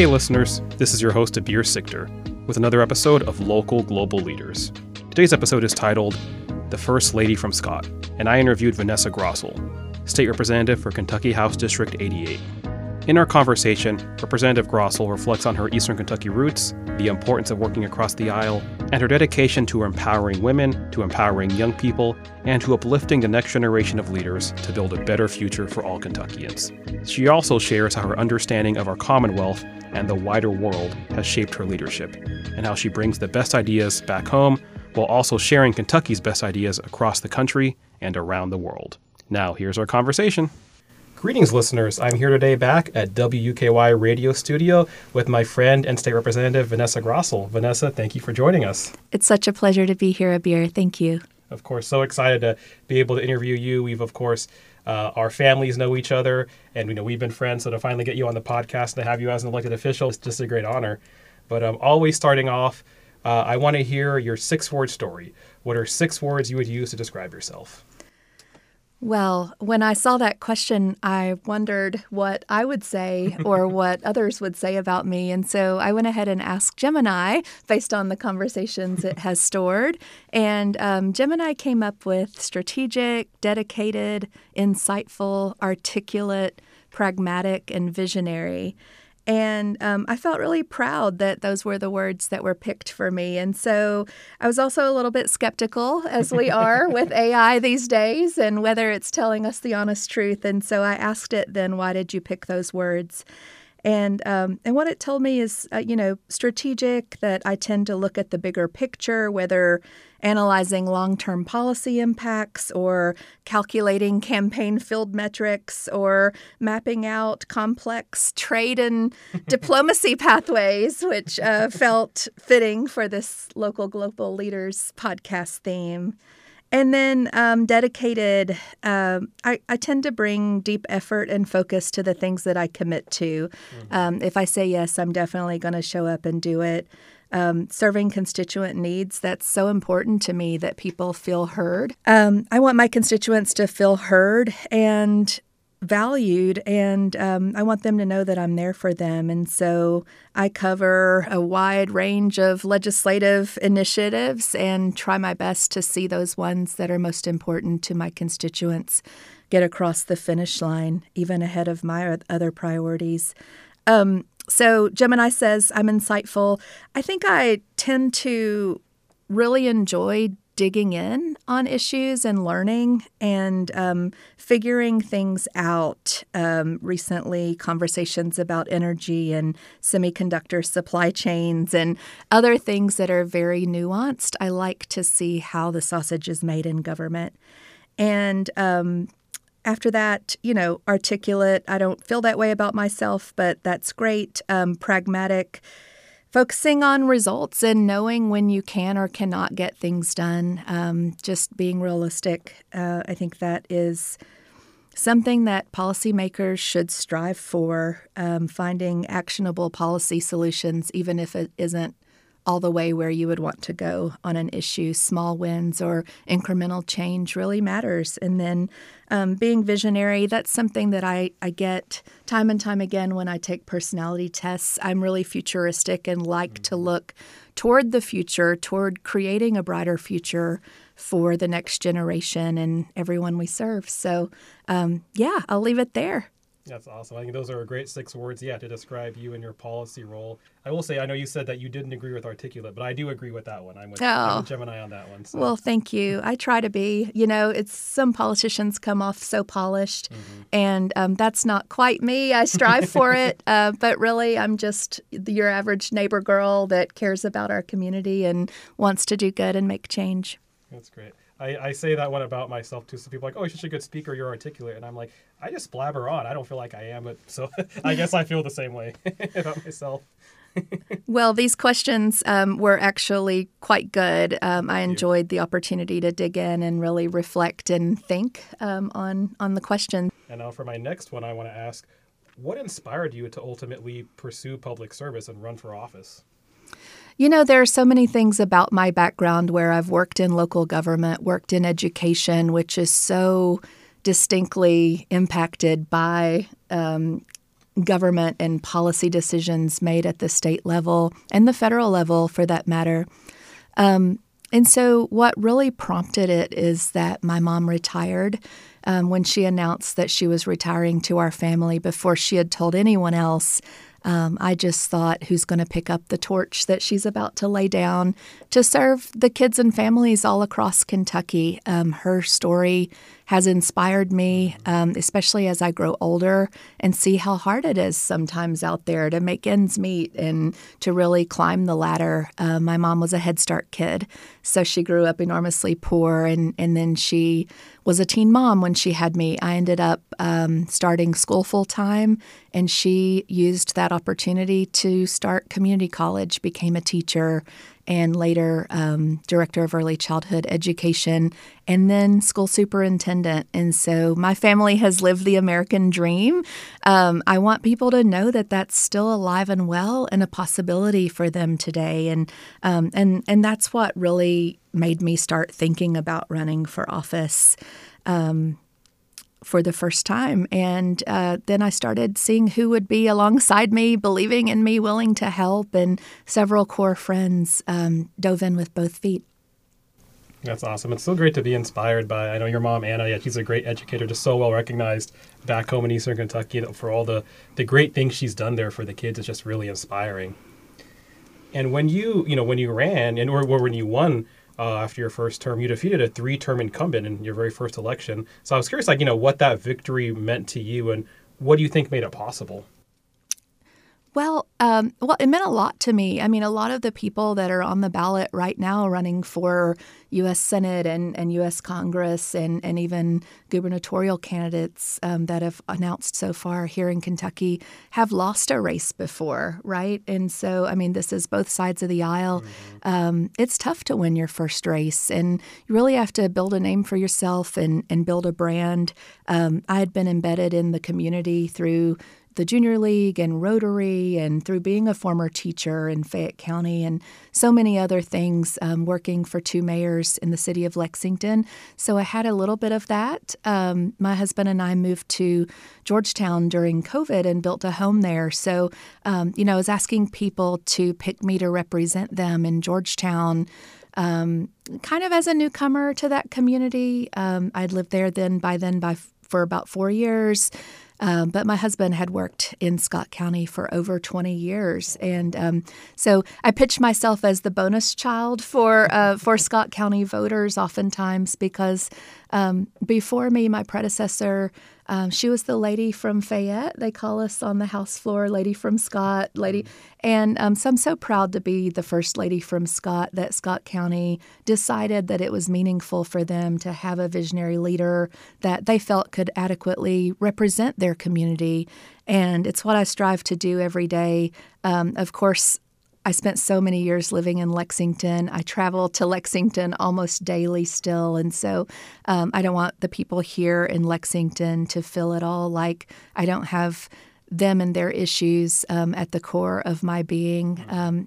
Hey listeners, this is your host Abir Sikder with another episode of Local Global Leaders. Today's episode is titled The First Lady from Scott, and I interviewed Vanessa Grossell, State Representative for Kentucky House District 88. In our conversation, Representative Grossell reflects on her Eastern Kentucky roots, the importance of working across the aisle, and her dedication to empowering women, to empowering young people, and to uplifting the next generation of leaders to build a better future for all Kentuckians. She also shares how her understanding of our Commonwealth and the wider world has shaped her leadership, and how she brings the best ideas back home while also sharing Kentucky's best ideas across the country and around the world. Now, here's our conversation. Greetings, listeners. I'm here today back at WUKY Radio Studio with my friend and State Representative Vanessa Grossell. Vanessa, thank you for joining us. It's such a pleasure to be here, Abir. Thank you. Of course, so excited to be able to interview you. We've, of course, our families know each other, and we've been friends, so to finally get you on the podcast and to have you as an elected official is just a great honor. But always starting off, I want to hear your 6-word story. What are 6 words you would use to describe yourself? Well, when I saw that question, I wondered what I would say or what others would say about me. And so I went ahead and asked Gemini based on the conversations it has stored. And Gemini came up with strategic, dedicated, insightful, articulate, pragmatic, and visionary. And I felt really proud that those were the words that were picked for me. And so I was also a little bit skeptical, as we are with AI these days, and whether it's telling us the honest truth. And so I asked it then, why did you pick those words? And what it told me is, strategic, that I tend to look at the bigger picture, whether analyzing long-term policy impacts or calculating campaign field metrics or mapping out complex trade and diplomacy pathways, which felt fitting for this Local Global Leaders podcast theme. And then dedicated, I tend to bring deep effort and focus to the things that I commit to. If I say yes, I'm definitely going to show up and do it. Serving constituent needs, that's so important to me that people feel heard. I want my constituents to feel heard and valued, and I want them to know that I'm there for them. And so I cover a wide range of legislative initiatives and try my best to see those ones that are most important to my constituents get across the finish line, even ahead of my other priorities. So Gemini says I'm insightful. I think I tend to really enjoy digging in on issues and learning and figuring things out. Recently, conversations about energy and semiconductor supply chains and other things that are very nuanced. I like to see how the sausage is made in government. And after that, articulate. I don't feel that way about myself, but that's great. Pragmatic. Focusing on results and knowing when you can or cannot get things done, just being realistic. I think that is something that policymakers should strive for, finding actionable policy solutions, even if it isn't all the way where you would want to go on an issue. Small wins or incremental change really matters. And then being visionary, that's something that I get time and time again when I take personality tests. I'm really futuristic and like to look toward the future, toward creating a brighter future for the next generation and everyone we serve. So, I'll leave it there. That's awesome. I think those are great 6 words, to describe you and your policy role. I will say, I know you said that you didn't agree with articulate, but I do agree with that one. I'm with Gemini on that one. So. Well, thank you. I try to be. It's some politicians come off so polished, and that's not quite me. I strive for it, but really I'm just your average neighbor girl that cares about our community and wants to do good and make change. That's great. I say that one about myself, too. So people are like, oh, you're such a good speaker, you're articulate. And I'm like, I just blabber on. I don't feel like I am. So I guess I feel the same way about myself. Well, these questions were actually quite good. I enjoyed the opportunity to dig in and really reflect and think on the question. And now for my next one, I want to ask, what inspired you to ultimately pursue public service and run for office? There are so many things about my background where I've worked in local government, worked in education, which is so distinctly impacted by government and policy decisions made at the state level and the federal level, for that matter. And so what really prompted it is that my mom retired when she announced that she was retiring to our family before she had told anyone else. I just thought, who's going to pick up the torch that she's about to lay down to serve the kids and families all across Kentucky? Her story has inspired me, especially as I grow older and see how hard it is sometimes out there to make ends meet and to really climb the ladder. My mom was a Head Start kid, so she grew up enormously poor, and then she was a teen mom when she had me. I ended up starting school full-time, and she used that opportunity to start community college, became a teacher, and later director of early childhood education, and then school superintendent. And so my family has lived the American dream. I want people to know that that's still alive and well and a possibility for them today. And that's what really made me start thinking about running for office for the first time. And then I started seeing who would be alongside me, believing in me, willing to help, and several core friends dove in with both feet. That's awesome. It's so great to be inspired by, I know your mom, Anna, yeah, she's a great educator, just so well recognized back home in Eastern Kentucky for all the great things she's done there for the kids. It's just really inspiring. And when you ran or when you won after your first term, you defeated a 3-term incumbent in your very first election. So I was curious, what that victory meant to you and what do you think made it possible? Well, it meant a lot to me. I mean, a lot of the people that are on the ballot right now running for U.S. Senate and U.S. Congress and even gubernatorial candidates that have announced so far here in Kentucky have lost a race before, right? And so, I mean, this is both sides of the aisle. Mm-hmm. It's tough to win your first race, and you really have to build a name for yourself and build a brand. I had been embedded in the community through the Junior League and Rotary and through being a former teacher in Fayette County and so many other things, working for 2 mayors in the city of Lexington. So I had a little bit of that. My husband and I moved to Georgetown during COVID and built a home there. So, I was asking people to pick me to represent them in Georgetown, kind of as a newcomer to that community. I'd lived there for about 4 years. But my husband had worked in Scott County for over 20 years. And so I pitched myself as the bonus child for Scott County voters oftentimes because before me, my predecessor, she was the lady from Fayette. They call us on the House floor, lady from Scott, lady. And so I'm so proud to be the first lady from Scott, that Scott County decided that it was meaningful for them to have a visionary leader that they felt could adequately represent their community. And it's what I strive to do every day. Of course, I spent so many years living in Lexington. I travel to Lexington almost daily still. And so I don't want the people here in Lexington to feel at all like I don't have them and their issues at the core of my being.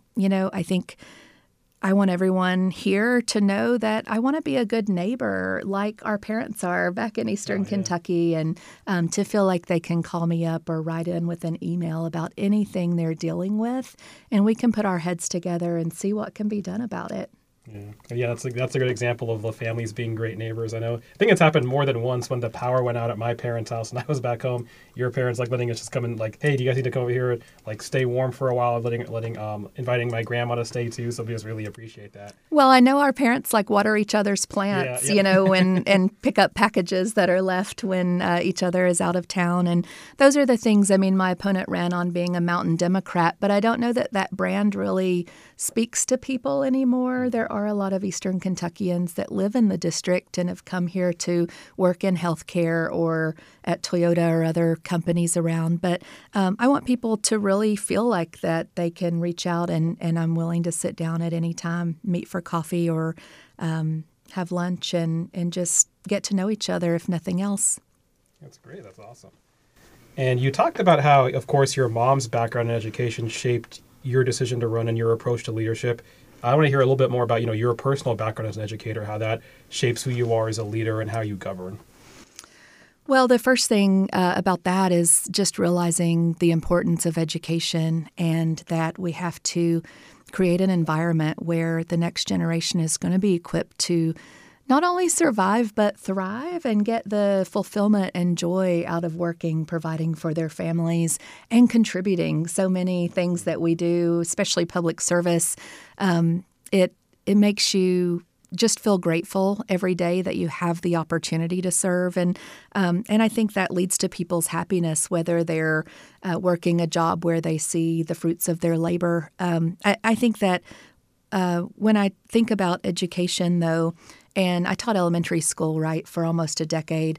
I think I want everyone here to know that I want to be a good neighbor like our parents are back in Eastern Kentucky, and to feel like they can call me up or write in with an email about anything they're dealing with, and we can put our heads together and see what can be done about it. Yeah, that's a good example of the families being great neighbors. I think it's happened more than once when the power went out at my parents' house and I was back home. Your parents letting us just come in, hey, do you guys need to come over here and stay warm for a while? Inviting my grandma to stay too. So we just really appreciate that. Well, I know our parents water each other's plants, and pick up packages that are left when each other is out of town. And those are the things. I mean, my opponent ran on being a mountain Democrat, but I don't know that brand really speaks to people anymore. There are a lot of Eastern Kentuckians that live in the district and have come here to work in healthcare or at Toyota or other companies around. But I want people to really feel like that they can reach out and I'm willing to sit down at any time, meet for coffee or have lunch and just get to know each other, if nothing else. That's great. That's awesome. And you talked about how, of course, your mom's background in education shaped your decision to run and your approach to leadership. I want to hear a little bit more about, your personal background as an educator, how that shapes who you are as a leader and how you govern. Well, the first thing about that is just realizing the importance of education and that we have to create an environment where the next generation is going to be equipped to not only survive but thrive and get the fulfillment and joy out of working, providing for their families, and contributing. So many things that we do, especially public service, it makes you just feel grateful every day that you have the opportunity to serve. And I think that leads to people's happiness, whether they're working a job where they see the fruits of their labor. I think that when I think about education, though, and I taught elementary school, right, for almost a decade,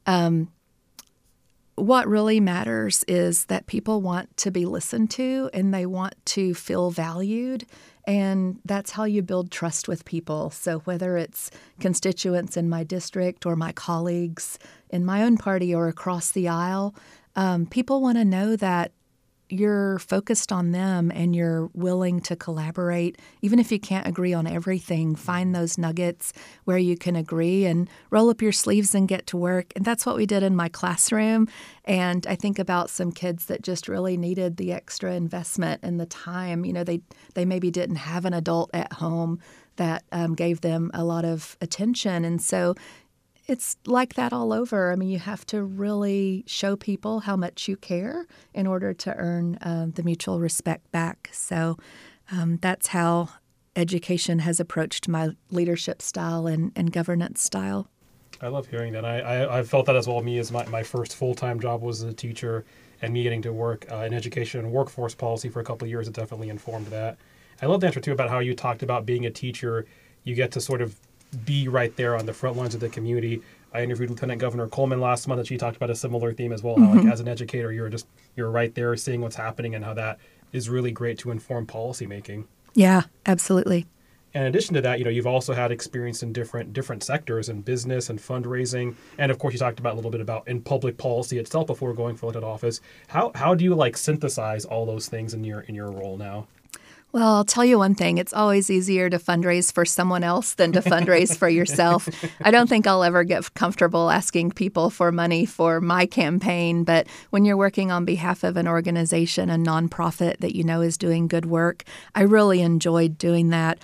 what really matters is that people want to be listened to and they want to feel valued. And that's how you build trust with people. So whether it's constituents in my district or my colleagues in my own party or across the aisle, people want to know that you're focused on them and you're willing to collaborate. Even if you can't agree on everything, find those nuggets where you can agree and roll up your sleeves and get to work. And that's what we did in my classroom. And I think about some kids that just really needed the extra investment and the time. You know, they maybe didn't have an adult at home that gave them a lot of attention. And so it's like that all over. I mean, you have to really show people how much you care in order to earn the mutual respect back. So that's how education has approached my leadership style and governance style. I love hearing that. I felt that as well. Me, as my first full-time job was as a teacher, and me getting to work in education and workforce policy for a couple of years, it definitely informed that. I love the answer, too, about how you talked about being a teacher. You get to sort of be right there on the front lines of the community. I interviewed Lieutenant Governor Coleman last month, and she talked about a similar theme as well. How, like, as an educator, you're right there seeing what's happening and how that is really great to inform policymaking. Yeah, absolutely. And in addition to that, you've also had experience in different sectors in business and fundraising. And of course, you talked about a little bit about in public policy itself before going for elected office. How do you synthesize all those things in your role now? Well, I'll tell you one thing. It's always easier to fundraise for someone else than to fundraise for yourself. I don't think I'll ever get comfortable asking people for money for my campaign. But when you're working on behalf of an organization, a nonprofit that you know is doing good work, I really enjoyed doing that.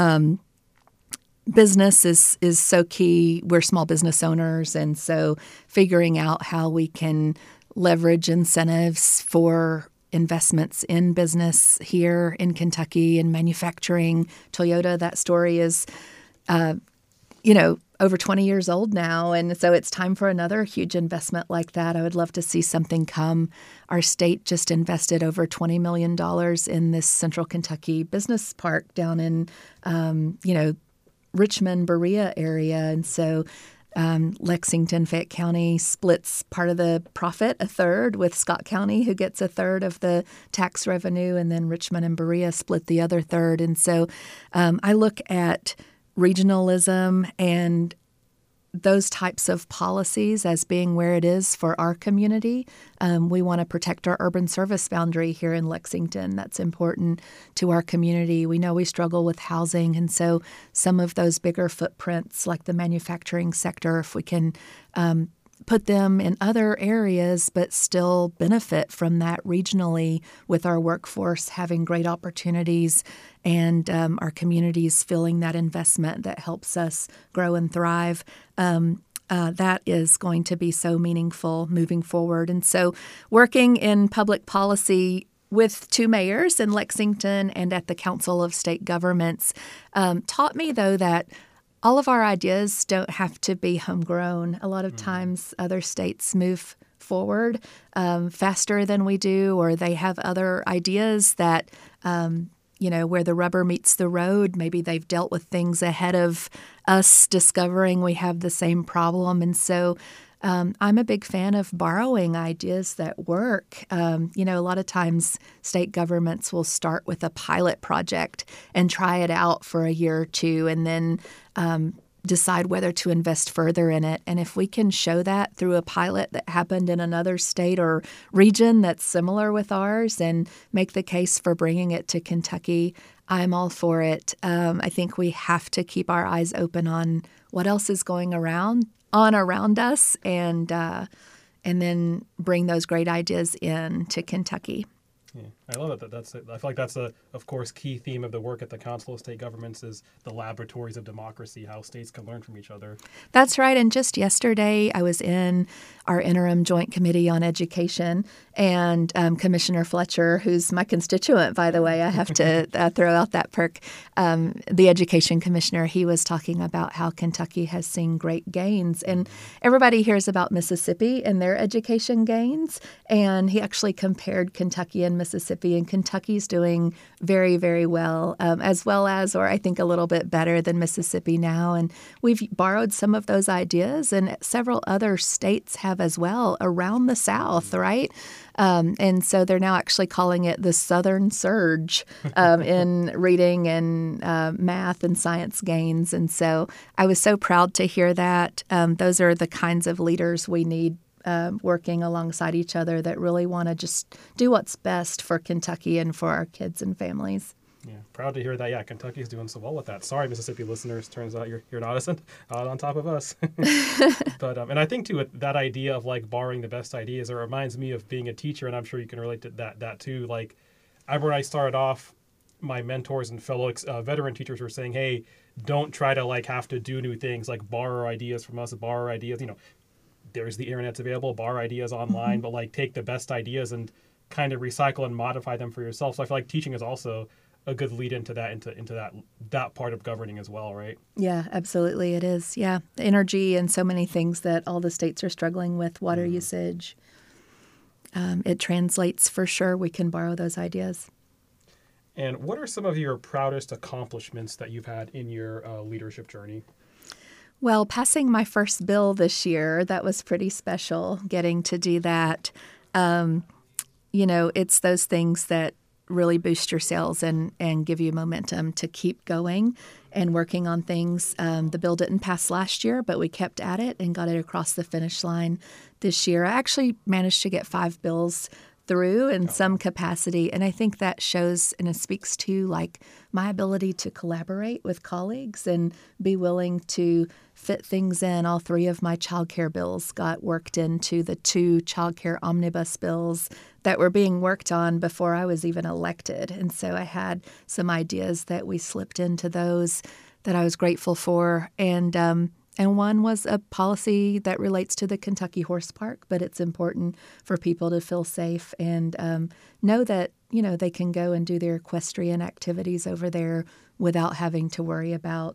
Business is so key. We're small business owners. And so figuring out how we can leverage incentives for investments in business here in Kentucky in manufacturing. Toyota, that story is, over 20 years old now. And so it's time for another huge investment like that. I would love to see something come. Our state just invested over $20 million in this Central Kentucky business park down in, Richmond, Berea area. And so Lexington, Fayette County splits part of the profit, a third, with Scott County, who gets a third of the tax revenue, and then Richmond and Berea split the other third. And so I look at regionalism and those types of policies as being where it is for our community. We want to protect our urban service boundary here in Lexington. That's important to our community. We know we struggle with housing, and so some of those bigger footprints like the manufacturing sector, if we can put them in other areas but still benefit from that regionally with our workforce having great opportunities and our communities feeling that investment that helps us grow and thrive, that is going to be so meaningful moving forward. And so working in public policy with two mayors in Lexington and at the Council of State Governments taught me, though, that all of our ideas don't have to be homegrown. A lot of times other states move forward faster than we do, or they have other ideas that, where the rubber meets the road. Maybe they've dealt with things ahead of us discovering we have the same problem. And so I'm a big fan of borrowing ideas that work. A lot of times state governments will start with a pilot project and try it out for a year or two and then decide whether to invest further in it. And if we can show that through a pilot that happened in another state or region that's similar with ours and make the case for bringing it to Kentucky, I'm all for it. I think we have to keep our eyes open on what else is going around us, and then bring those great ideas in to Kentucky. Yeah, I love it. I feel like that's of course, key theme of the work at the Council of State Governments is the laboratories of democracy, how states can learn from each other. That's right. And just yesterday, I was in our interim joint committee on education, and Commissioner Fletcher, who's my constituent, by the way, I have to throw out that perk, the education commissioner, he was talking about how Kentucky has seen great gains. And everybody hears about Mississippi and their education gains, and he actually compared Kentucky and Mississippi, and Kentucky's doing very, very well as, or I think a little bit better than Mississippi now. And we've borrowed some of those ideas, and several other states have as well around the South, right? And so they're now actually calling it the Southern Surge in reading and math and science gains. And so I was so proud to hear that. Those are the kinds of leaders we need working alongside each other that really want to just do what's best for Kentucky and for our kids and families. Yeah, proud to hear that. Yeah, Kentucky's doing so well with that. Sorry, Mississippi listeners. Turns out you're not on top of us. But and I think too that idea of like borrowing the best ideas, it reminds me of being a teacher, and I'm sure you can relate to that too. Like, I remember when I started off, my mentors and fellow veteran teachers were saying, "Hey, don't try to like have to do new things. Like borrow ideas from us, borrow ideas. There's the internet's available, borrow ideas online, but like take the best ideas and kind of recycle and modify them for yourself." So I feel like teaching is also a good lead into that part of governing as well, right? Yeah, absolutely it is. Yeah, the energy and so many things that all the states are struggling with, water usage. It translates for sure. We can borrow those ideas. And what are some of your proudest accomplishments that you've had in your leadership journey? Well, passing my first bill this year, that was pretty special, getting to do that. It's those things that really boost your sales and give you momentum to keep going and working on things. The bill didn't pass last year, but we kept at it and got it across the finish line this year. I actually managed to get 5 bills through in some capacity, and I think that shows and it speaks to like my ability to collaborate with colleagues and be willing to fit things in. All 3 of my childcare bills got worked into the 2 childcare omnibus bills that were being worked on before I was even elected. And so I had some ideas that we slipped into those that I was grateful for. And one was a policy that relates to the Kentucky Horse Park, but it's important for people to feel safe and know that, they can go and do their equestrian activities over there without having to worry about,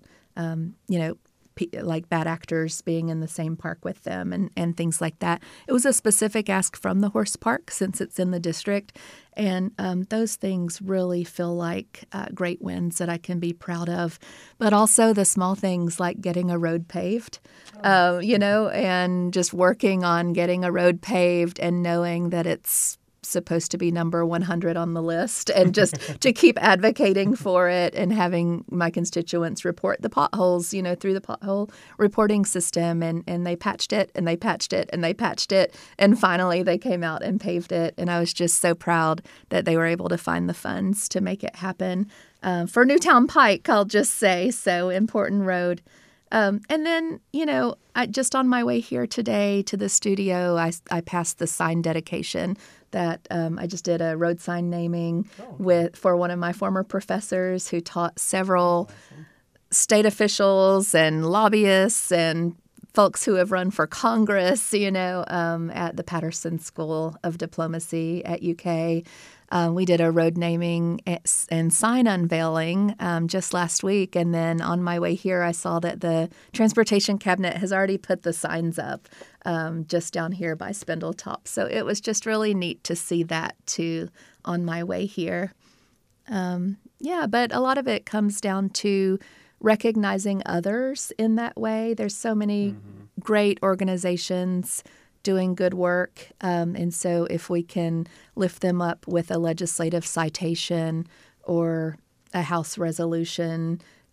like bad actors being in the same park with them and things like that. It was a specific ask from the horse park since it's in the district. And those things really feel like great wins that I can be proud of. But also the small things like getting a road paved, and just working on getting a road paved and knowing that it's supposed to be number 100 on the list, and just to keep advocating for it and having my constituents report the potholes, through the pothole reporting system. And they patched it and they patched it and they patched it. And finally they came out and paved it. And I was just so proud that they were able to find the funds to make it happen. For Newtown Pike, I'll just say, so important road. And then, I just on my way here today to the studio, I passed the sign dedication that I just did a road sign naming for one of my former professors who taught several state officials and lobbyists and folks who have run for Congress, at the Patterson School of Diplomacy at UK. We did a road naming and sign unveiling just last week. And then on my way here, I saw that the Transportation Cabinet has already put the signs up just down here by Spindletop. So it was just really neat to see that too on my way here. But a lot of it comes down to recognizing others in that way. There's so many great organizations doing good work. And so if we can lift them up with a legislative citation or a House resolution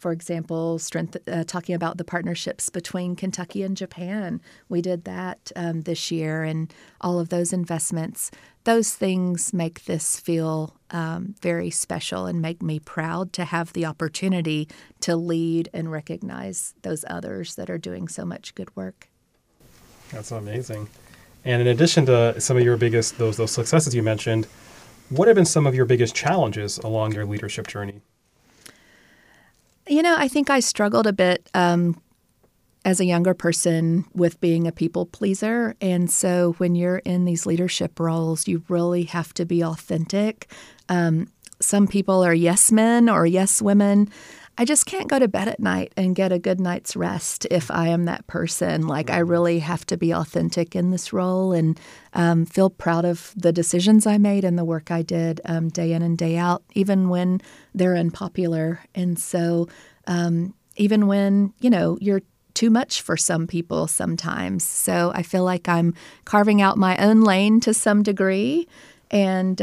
For example, talking about the partnerships between Kentucky and Japan. We did that this year, and all of those investments. Those things make this feel very special and make me proud to have the opportunity to lead and recognize those others that are doing so much good work. That's amazing. And in addition to some of your biggest, those successes you mentioned, what have been some of your biggest challenges along your leadership journey? I think I struggled a bit as a younger person with being a people pleaser. And so when you're in these leadership roles, you really have to be authentic. Some people are yes men or yes women. I just can't go to bed at night and get a good night's rest if I am that person. Like, I really have to be authentic in this role and feel proud of the decisions I made and the work I did day in and day out, even when they're unpopular. And so even when, you're too much for some people sometimes. So I feel like I'm carving out my own lane to some degree. And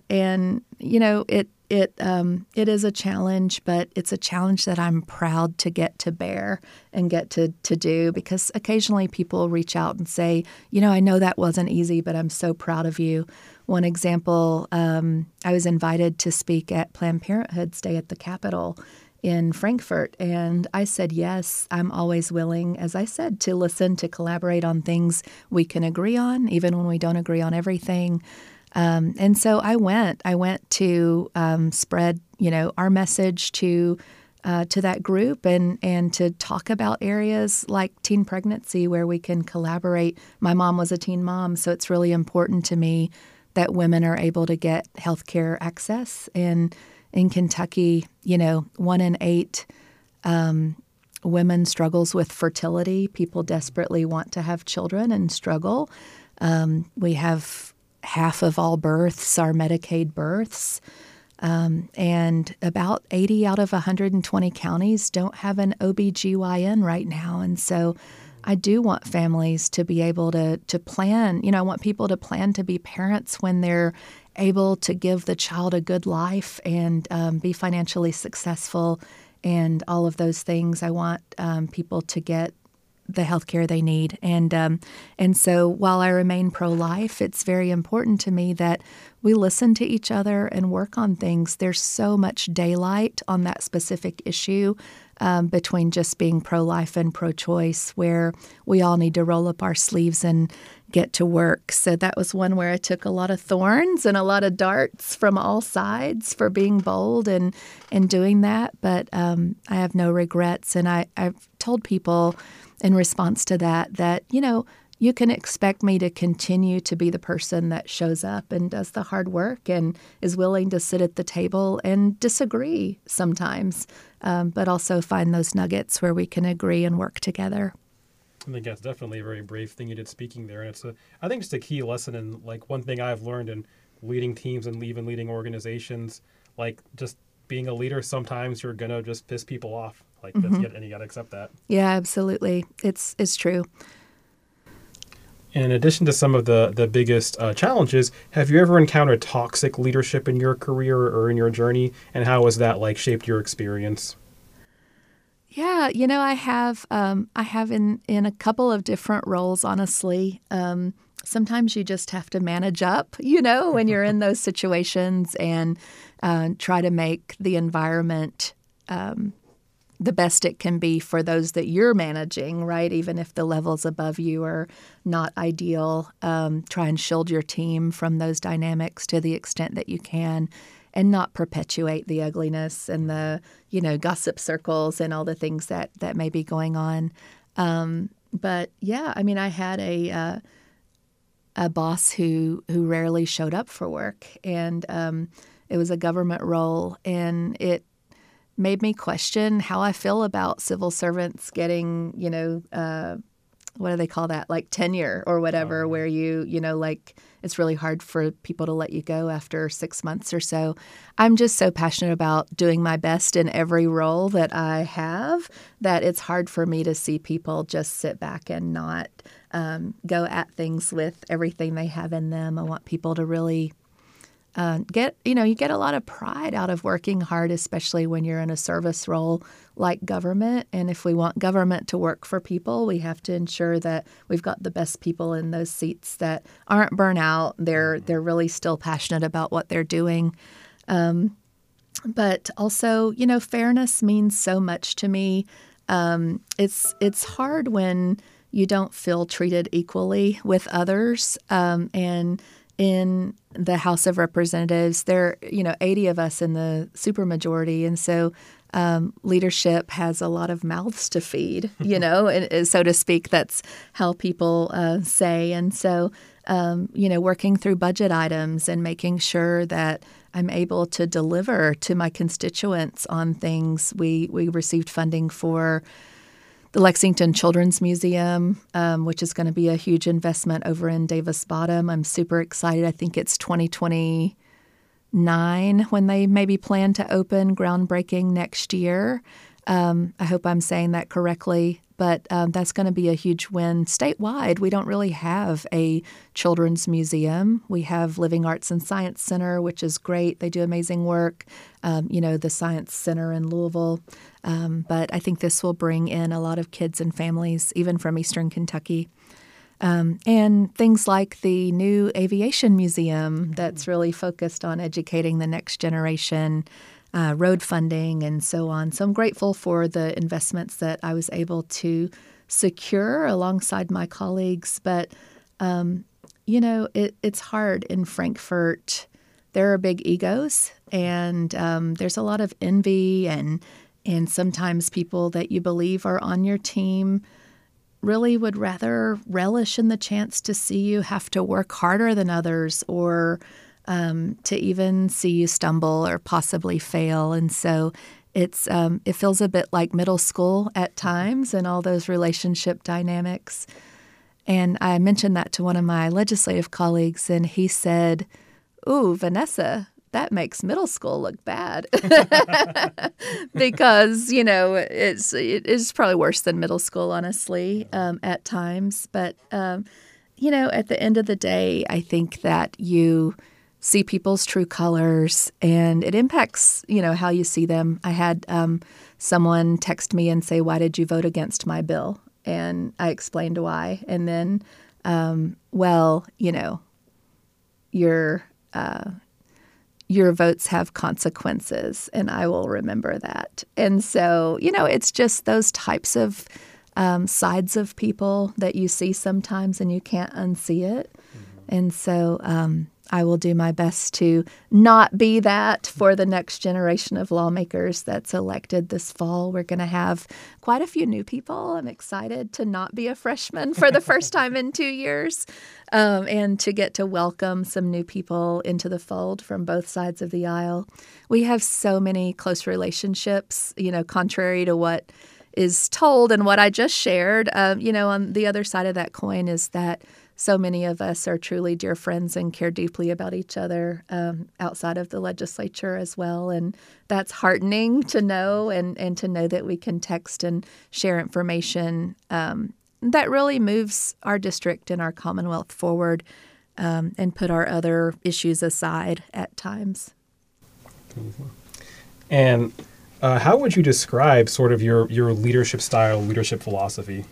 it is a challenge, but it's a challenge that I'm proud to get to bear and get to do, because occasionally people reach out and say, I know that wasn't easy, but I'm so proud of you. One example, I was invited to speak at Planned Parenthood's Day at the Capitol in Frankfurt, and I said yes. I'm always willing, as I said, to listen, to collaborate on things we can agree on, even when we don't agree on everything. And so I went to spread, our message to that group and to talk about areas like teen pregnancy where we can collaborate. My mom was a teen mom, so it's really important to me that women are able to get healthcare access. And in Kentucky, 1 in 8 women struggles with fertility. People desperately want to have children and struggle. We have half of all births are Medicaid births, and about 80 out of 120 counties don't have an OBGYN right now. And so I do want families to be able to plan. I want people to plan to be parents when they're able to give the child a good life and be financially successful and all of those things. I want people to get the health care they need. And so while I remain pro-life, it's very important to me that we listen to each other and work on things. There's so much daylight on that specific issue between just being pro-life and pro-choice, where we all need to roll up our sleeves and get to work. So that was one where I took a lot of thorns and a lot of darts from all sides for being bold and doing that. But I have no regrets. And I've told people in response to that, you can expect me to continue to be the person that shows up and does the hard work and is willing to sit at the table and disagree sometimes, but also find those nuggets where we can agree and work together. I think that's definitely a very brave thing you did speaking there. And I think it's a key lesson. And like one thing I've learned in leading teams and even leading organizations, like just being a leader, sometimes you're going to just piss people off. Like, and you got to accept that. Yeah, absolutely. It's true. And in addition to some of the biggest challenges, have you ever encountered toxic leadership in your career or in your journey? And how has that shaped your experience? Yeah, I have in a couple of different roles, honestly. Sometimes you just have to manage up, when you're in those situations and try to make the environment the best it can be for those that you're managing, right? Even if the levels above you are not ideal, try and shield your team from those dynamics to the extent that you can and not perpetuate the ugliness and the, gossip circles and all the things that may be going on. But yeah, I had a boss who rarely showed up for work, and it was a government role, and it made me question how I feel about civil servants getting, what do they call that? Like tenure or whatever, where it's really hard for people to let you go after 6 months or so. I'm just so passionate about doing my best in every role that I have that it's hard for me to see people just sit back and not go at things with everything they have in them. I want people to really you get a lot of pride out of working hard, especially when you're in a service role like government. And if we want government to work for people, we have to ensure that we've got the best people in those seats that aren't burnt out. They're really still passionate about what they're doing. But also, fairness means so much to me. It's hard when you don't feel treated equally with others. And in the House of Representatives, there are 80 of us in the supermajority, and so leadership has a lot of mouths to feed, and so to speak. That's how people say. And so, working through budget items and making sure that I'm able to deliver to my constituents on things. We received funding for the Lexington Children's Museum, which is going to be a huge investment over in Davis Bottom. I'm super excited. I think it's 2029 when they maybe plan to open, groundbreaking next year. I hope I'm saying that correctly, but that's going to be a huge win statewide. We don't really have a children's museum. We have Living Arts and Science Center, which is great. They do amazing work, the Science Center in Louisville. But I think this will bring in a lot of kids and families, even from Eastern Kentucky. And things like the new Aviation Museum that's really focused on educating the next generation, road funding, and so on. So I'm grateful for the investments that I was able to secure alongside my colleagues. But, it's hard in Frankfort. There are big egos, and there's a lot of envy, and sometimes people that you believe are on your team really would rather relish in the chance to see you have to work harder than others, or to even see you stumble or possibly fail. And so it feels a bit like middle school at times, and all those relationship dynamics. And I mentioned that to one of my legislative colleagues, and he said, "Ooh, Vanessa, that makes middle school look bad." Because, it is probably worse than middle school, honestly, at times. But, at the end of the day, I think that you see people's true colors, and it impacts, how you see them. I had someone text me and say, "Why did you vote against my bill?" And I explained why. And then, your votes have consequences, and I will remember that. And so, it's just those types of sides of people that you see sometimes, and you can't unsee it. Mm-hmm. And so I will do my best to not be that for the next generation of lawmakers that's elected this fall. We're going to have quite a few new people. I'm excited to not be a freshman for the first time in 2 years, and to get to welcome some new people into the fold from both sides of the aisle. We have so many close relationships, contrary to what is told and what I just shared. On the other side of that coin is that so many of us are truly dear friends and care deeply about each other outside of the legislature as well. And that's heartening to know, and to know that we can text and share information that really moves our district and our Commonwealth forward, and put our other issues aside at times. And how would you describe sort of your leadership style, leadership philosophy?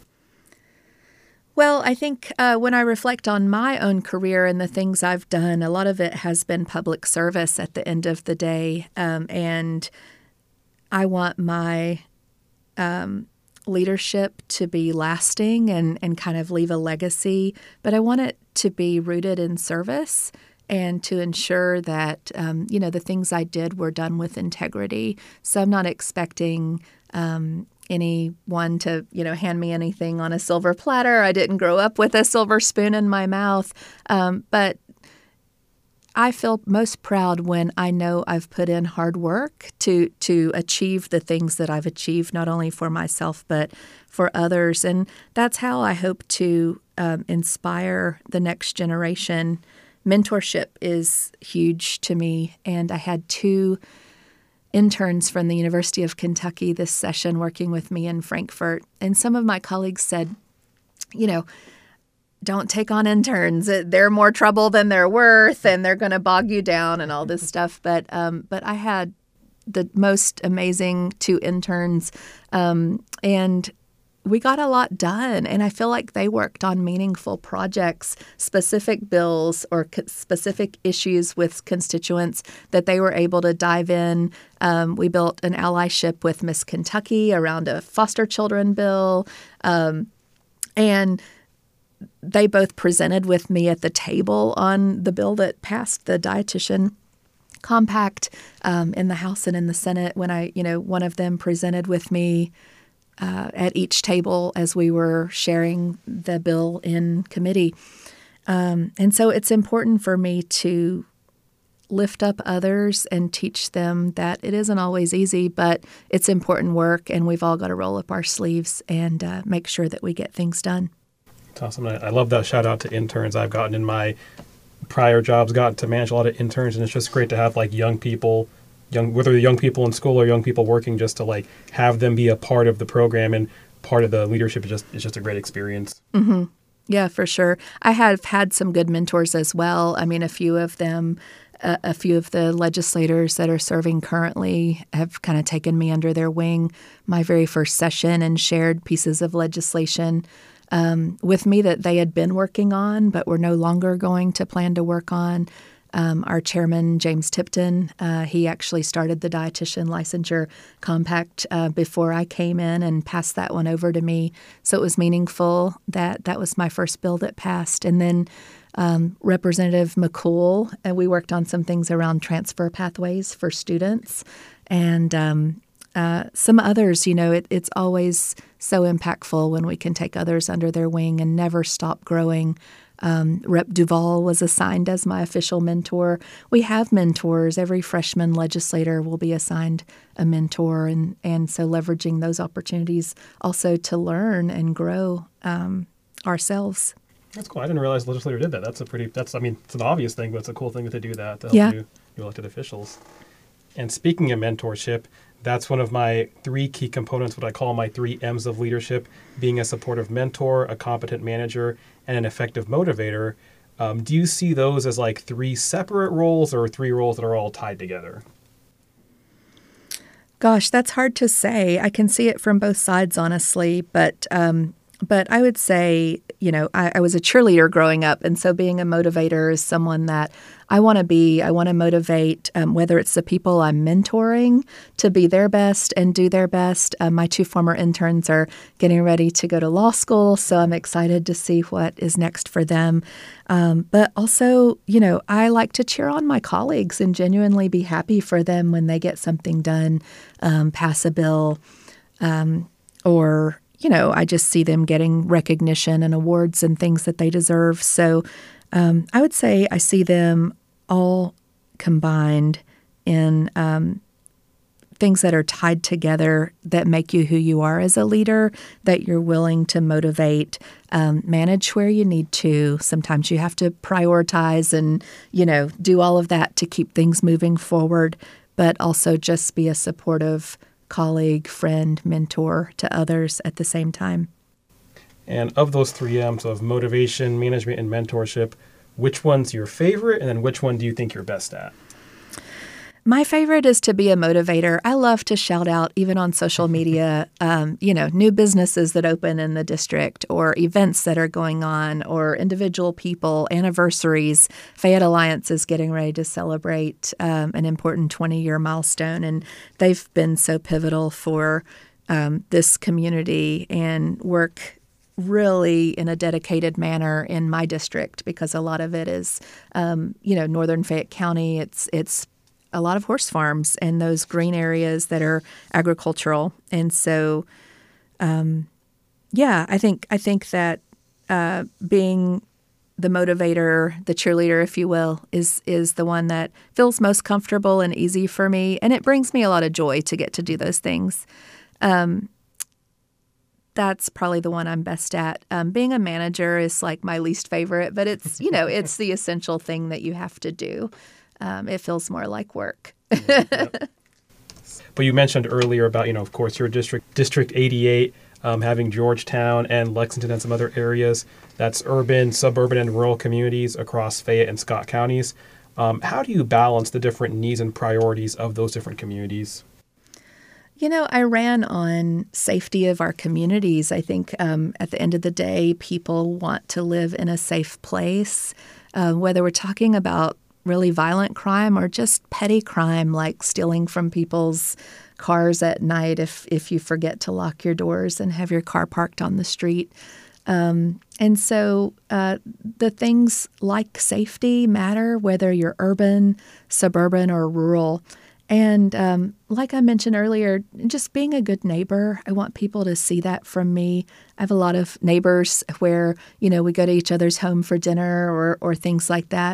Well, I think when I reflect on my own career and the things I've done, a lot of it has been public service at the end of the day. And I want my leadership to be lasting and kind of leave a legacy, but I want it to be rooted in service, and to ensure that, the things I did were done with integrity. So I'm not expecting anyone to, hand me anything on a silver platter. I didn't grow up with a silver spoon in my mouth. But I feel most proud when I know I've put in hard work to achieve the things that I've achieved, not only for myself, but for others. And that's how I hope to inspire the next generation. Mentorship is huge to me. And I had 2 interns from the University of Kentucky this session working with me in Frankfort. And some of my colleagues said, don't take on interns. They're more trouble than they're worth, and they're going to bog you down and all this stuff. But I had the most amazing 2 interns, and we got a lot done. And I feel like they worked on meaningful projects, specific bills or specific issues with constituents that they were able to dive in. We built an allyship with Miss Kentucky around a foster children bill, and they both presented with me at the table on the bill that passed the dietitian compact in the House and in the Senate. When one of them presented with me at each table as we were sharing the bill in committee. And so it's important for me to lift up others and teach them that it isn't always easy, but it's important work, and we've all got to roll up our sleeves and make sure that we get things done. That's awesome. I love that shout out to interns. I've gotten in my prior jobs, gotten to manage a lot of interns, and it's just great to have like young people, whether they're young people in school or young people working, just to like have them be a part of the program and part of the leadership. It's just a great experience. Mm-hmm. Yeah, for sure. I have had some good mentors as well. I mean, a few of them, a few of the legislators that are serving currently have kind of taken me under their wing my very first session and shared pieces of legislation with me that they had been working on but were no longer going to plan to work on. Our chairman, James Tipton, he actually started the dietitian licensure compact before I came in and passed that one over to me. So it was meaningful that was my first bill that passed. And then Representative McCool, and we worked on some things around transfer pathways for students. And some others, it's always so impactful when we can take others under their wing and never stop growing. Rep. Duvall was assigned as my official mentor. We have mentors. Every freshman legislator will be assigned a mentor, and so leveraging those opportunities also to learn and grow ourselves. That's cool. I didn't realize the legislator did that. It's an obvious thing, but it's a cool thing that they do that to help you elected officials. And speaking of mentorship, that's one of my 3 key components, what I call my 3 M's of leadership: being a supportive mentor, a competent manager, and an effective motivator. Do you see those as like 3 separate roles or 3 roles that are all tied together? Gosh, that's hard to say. I can see it from both sides, honestly, but I would say, I was a cheerleader growing up, and so being a motivator is someone that I want to motivate, whether it's the people I'm mentoring to be their best and do their best. My 2 former interns are getting ready to go to law school, so I'm excited to see what is next for them. But also, I like to cheer on my colleagues and genuinely be happy for them when they get something done, pass a bill, or I just see them getting recognition and awards and things that they deserve. So I would say I see them all combined in things that are tied together that make you who you are as a leader, that you're willing to motivate, manage where you need to. Sometimes you have to prioritize and, do all of that to keep things moving forward, but also just be a supportive colleague, friend, mentor to others at the same time. And of those 3 M's of motivation, management, and mentorship, which one's your favorite, and then which one do you think you're best at? My favorite is to be a motivator. I love to shout out, even on social media, new businesses that open in the district or events that are going on or individual people, anniversaries. Fayette Alliance is getting ready to celebrate an important 20-year milestone, and they've been so pivotal for this community and work really in a dedicated manner in my district, because a lot of it is, northern Fayette County. It's a lot of horse farms and those green areas that are agricultural. And so, I think that being the motivator, the cheerleader, if you will, is the one that feels most comfortable and easy for me. And it brings me a lot of joy to get to do those things. That's probably the one I'm best at. Being a manager is like my least favorite, but it's, it's the essential thing that you have to do. It feels more like work. Yep. But you mentioned earlier about, of course, your District 88, having Georgetown and Lexington and some other areas. That's urban, suburban, and rural communities across Fayette and Scott counties. How do you balance the different needs and priorities of those different communities? I ran on safety of our communities. I think at the end of the day, people want to live in a safe place, whether we're talking about really violent crime or just petty crime like stealing from people's cars at night if you forget to lock your doors and have your car parked on the street. And so the things like safety matter, whether you're urban, suburban, or rural. And like I mentioned earlier, just being a good neighbor, I want people to see that from me. I have a lot of neighbors where, we go to each other's home for dinner or things like that.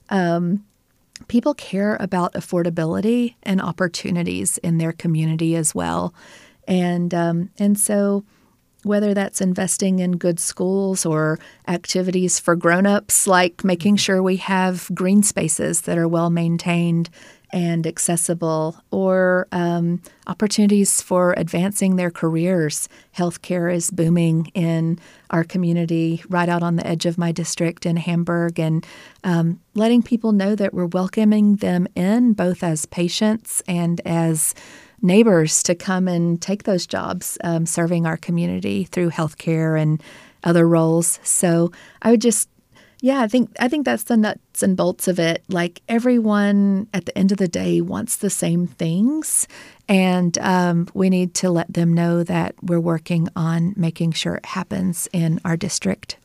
People care about affordability and opportunities in their community as well. And so whether that's investing in good schools or activities for grown-ups, like making sure we have green spaces that are well maintained and accessible, or opportunities for advancing their careers. Healthcare is booming in our community right out on the edge of my district in Hamburg, and letting people know that we're welcoming them in both as patients and as neighbors to come and take those jobs, serving our community through healthcare and other roles. So I would just I think that's the nuts and bolts of it. Like, everyone at the end of the day wants the same things, and we need to let them know that we're working on making sure it happens in our district.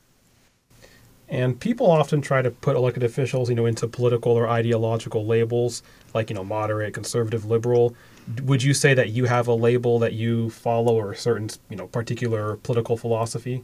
And people often try to put elected officials, into political or ideological labels, like, moderate, conservative, liberal. Would you say that you have a label that you follow, or a certain, particular political philosophy?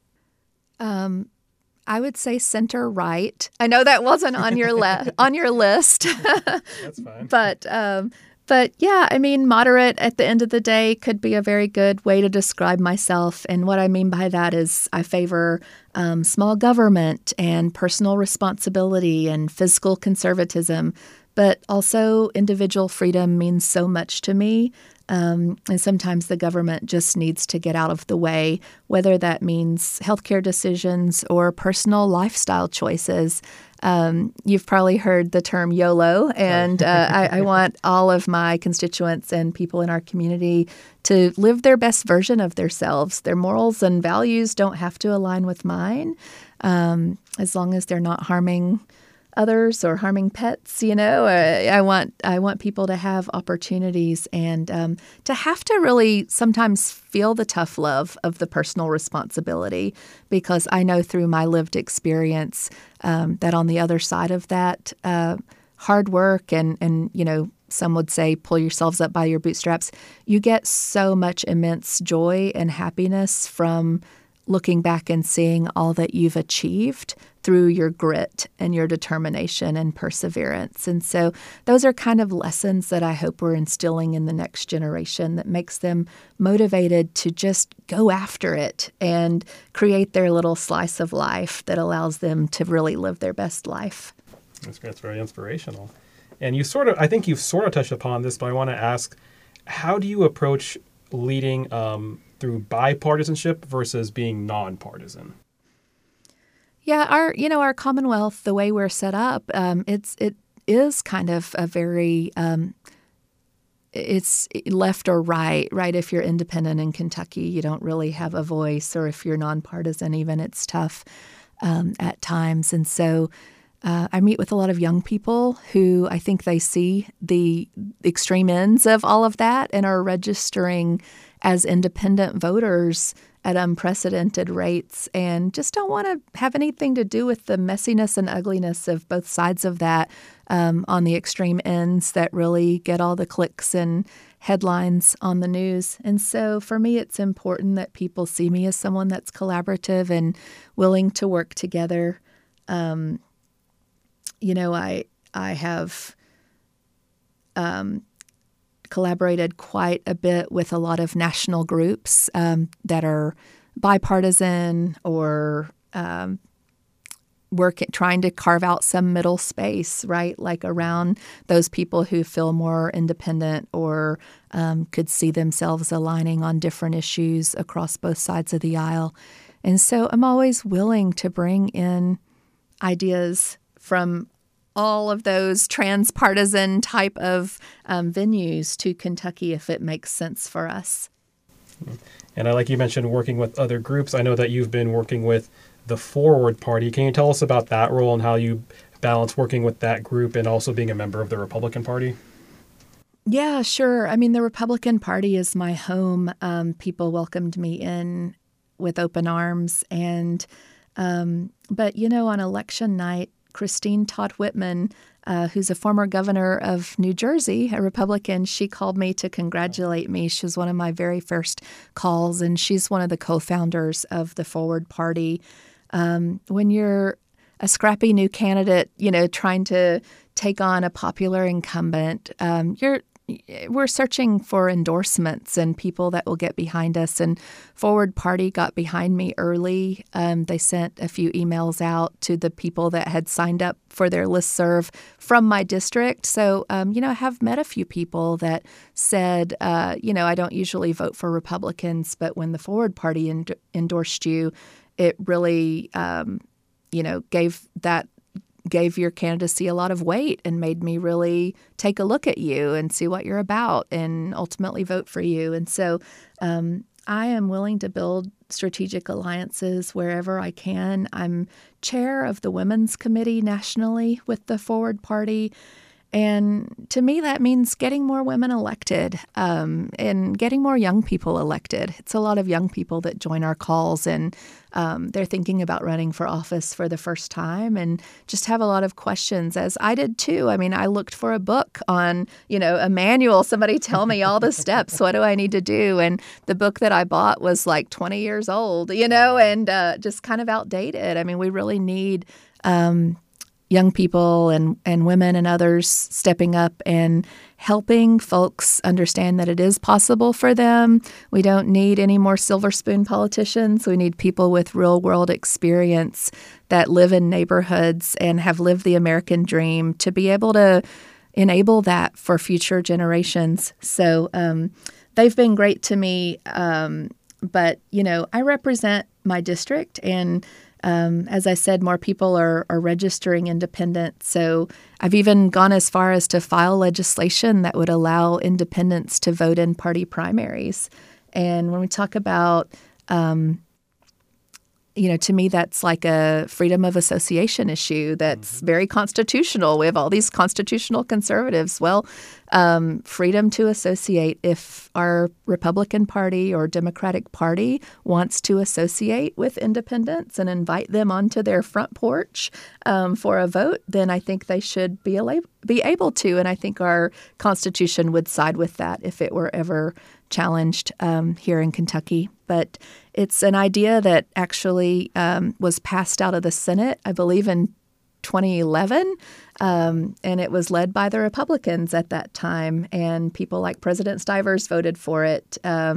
I would say center right. I know that wasn't on your on your list. That's fine. But yeah, moderate at the end of the day could be a very good way to describe myself. And what I mean by that is I favor small government and personal responsibility and fiscal conservatism. But also individual freedom means so much to me. And sometimes the government just needs to get out of the way, whether that means healthcare decisions or personal lifestyle choices. You've probably heard the term YOLO, and I want all of my constituents and people in our community to live their best version of themselves. Their morals and values don't have to align with mine, as long as they're not harming others or harming pets. I want people to have opportunities and to have to really sometimes feel the tough love of the personal responsibility, because I know through my lived experience that on the other side of that, hard work and some would say pull yourselves up by your bootstraps, you get so much immense joy and happiness from looking back and seeing all that you've achieved through your grit and your determination and perseverance. And so those are kind of lessons that I hope we're instilling in the next generation that makes them motivated to just go after it and create their little slice of life that allows them to really live their best life. That's very inspirational. And I think you've sort of touched upon this, but I want to ask, how do you approach leading through bipartisanship versus being nonpartisan? Yeah, our Commonwealth, the way we're set up, it is kind of a very it's left or right. If you're independent in Kentucky, you don't really have a voice, or if you're nonpartisan, even it's tough at times. And so I meet with a lot of young people who I think they see the extreme ends of all of that and are registering as independent voters at unprecedented rates and just don't want to have anything to do with the messiness and ugliness of both sides of that on the extreme ends that really get all the clicks and headlines on the news. And so for me, it's important that people see me as someone that's collaborative and willing to work together. I have collaborated quite a bit with a lot of national groups that are bipartisan or trying to carve out some middle space, right? Like around those people who feel more independent or could see themselves aligning on different issues across both sides of the aisle. And so I'm always willing to bring in ideas from all of those transpartisan type of venues to Kentucky if it makes sense for us. And like you mentioned, working with other groups. I know that you've been working with the Forward Party. Can you tell us about that role and how you balance working with that group and also being a member of the Republican Party? Yeah, sure. I mean, the Republican Party is my home. People welcomed me in with open arms. But, on election night, Christine Todd Whitman, who's a former governor of New Jersey, a Republican, she called me to congratulate me. She was one of my very first calls, and she's one of the co-founders of the Forward Party. When you're a scrappy new candidate, trying to take on a popular incumbent, we're searching for endorsements and people that will get behind us. And Forward Party got behind me early. They sent a few emails out to the people that had signed up for their listserv from my district. So, I have met a few people that said, I don't usually vote for Republicans, but when the Forward Party endorsed you, it really, gave your candidacy a lot of weight and made me really take a look at you and see what you're about and ultimately vote for you. And so I am willing to build strategic alliances wherever I can. I'm chair of the Women's Committee nationally with the Forward Party. And to me, that means getting more women elected and getting more young people elected. It's a lot of young people that join our calls, and they're thinking about running for office for the first time and just have a lot of questions, as I did too. I mean, I looked for a book on, a manual. Somebody tell me all the steps. What do I need to do? And the book that I bought was like 20 years old, and just kind of outdated. I mean, we really need young people and women and others stepping up and helping folks understand that it is possible for them. We don't need any more silver spoon politicians. We need people with real world experience that live in neighborhoods and have lived the American dream to be able to enable that for future generations. So they've been great to me. But, I represent my district, and as I said, more people are registering independent. So I've even gone as far as to file legislation that would allow independents to vote in party primaries. And when we talk about, to me, that's like a freedom of association issue that's very constitutional. We have all these constitutional conservatives. Well, freedom to associate. If our Republican Party or Democratic Party wants to associate with independents and invite them onto their front porch for a vote, then I think they should be able to. And I think our Constitution would side with that if it were ever challenged here in Kentucky. But it's an idea that actually was passed out of the Senate, I believe, in 2011, and it was led by the Republicans at that time, and people like President Stivers voted for it.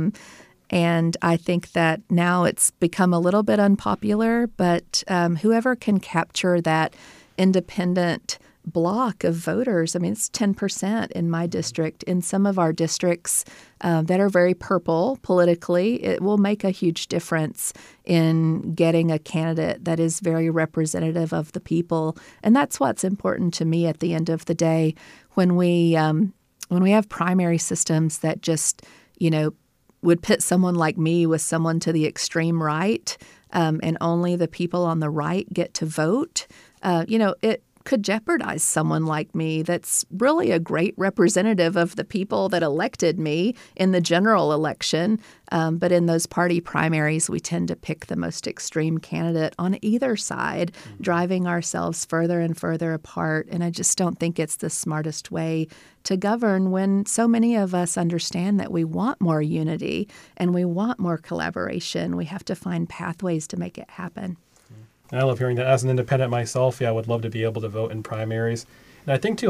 And I think that now it's become a little bit unpopular, but whoever can capture that independent block of voters, I mean, it's 10% in my district. In some of our districts that are very purple politically, it will make a huge difference in getting a candidate that is very representative of the people. And that's what's important to me at the end of the day. When we have primary systems that just, would pit someone like me with someone to the extreme right, and only the people on the right get to vote, it could jeopardize someone like me that's really a great representative of the people that elected me in the general election. But in those party primaries, we tend to pick the most extreme candidate on either side, driving ourselves further and further apart. And I just don't think it's the smartest way to govern when so many of us understand that we want more unity and we want more collaboration. We have to find pathways to make it happen. And I love hearing that. As an independent myself, I would love to be able to vote in primaries. And I think, too,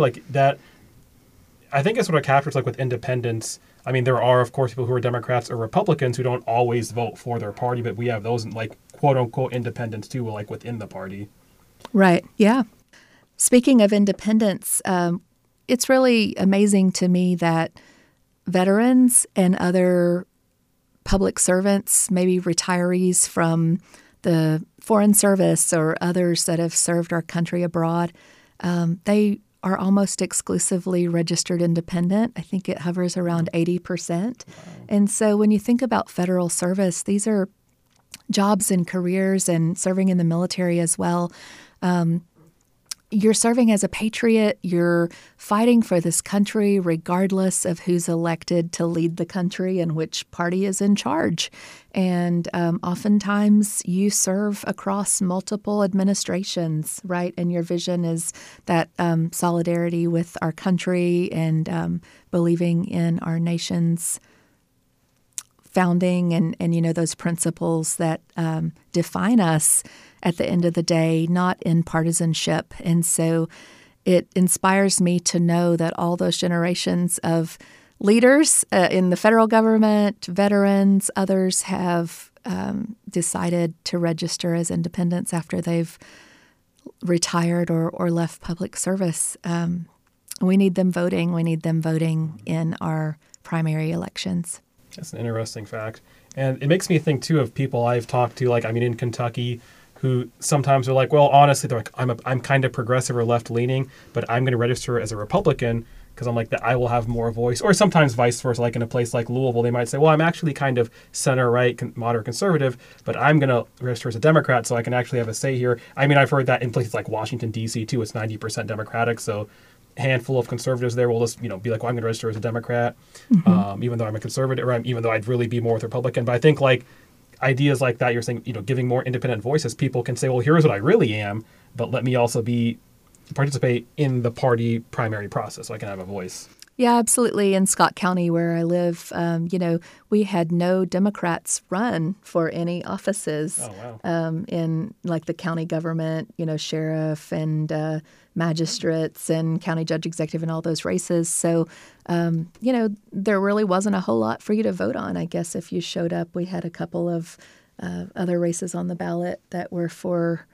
I think it's what it captures, with independents. I mean, there are, of course, people who are Democrats or Republicans who don't always vote for their party, but we have those, quote-unquote independents, too, within the party. Right. Yeah. Speaking of independence, it's really amazing to me that veterans and other public servants, maybe retirees from the Foreign Service or others that have served our country abroad, they are almost exclusively registered independent. I think it hovers around 80%. Wow. And so when you think about federal service, these are jobs and careers, and serving in the military as well. You're serving as a patriot. You're fighting for this country regardless of who's elected to lead the country and which party is in charge. And oftentimes you serve across multiple administrations, right? And your vision is that solidarity with our country and believing in our nation's founding and those principles that define us at the end of the day, not in partisanship. And so it inspires me to know that all those generations of leaders in the federal government, veterans, others have decided to register as independents after they've retired or left public service. We need them voting. We need them voting in our primary elections. That's an interesting fact. And it makes me think, too, of people I've talked to, in Kentucky, who sometimes are like, well, honestly, they're like, I'm kind of progressive or left-leaning, but I'm going to register as a Republican because I'm like that I will have more voice. Or sometimes vice versa, like in a place like Louisville, they might say, well, I'm actually kind of center-right, moderate conservative, but I'm going to register as a Democrat so I can actually have a say here. I've heard that in places like Washington, D.C., too. It's 90% Democratic, so a handful of conservatives there will just, be like, well, I'm going to register as a Democrat, even though I'm a conservative, or even though I'd really be more with Republican. But I think, ideas like that, you're saying, giving more independent voices, people can say, well, here's what I really am, but let me also participate in the party primary process so I can have a voice. Yeah, absolutely. In Scott County, where I live, we had no Democrats run for any offices in the county government, sheriff and magistrates and county judge executive and all those races. So, there really wasn't a whole lot for you to vote on. I guess if you showed up, we had a couple of other races on the ballot that were for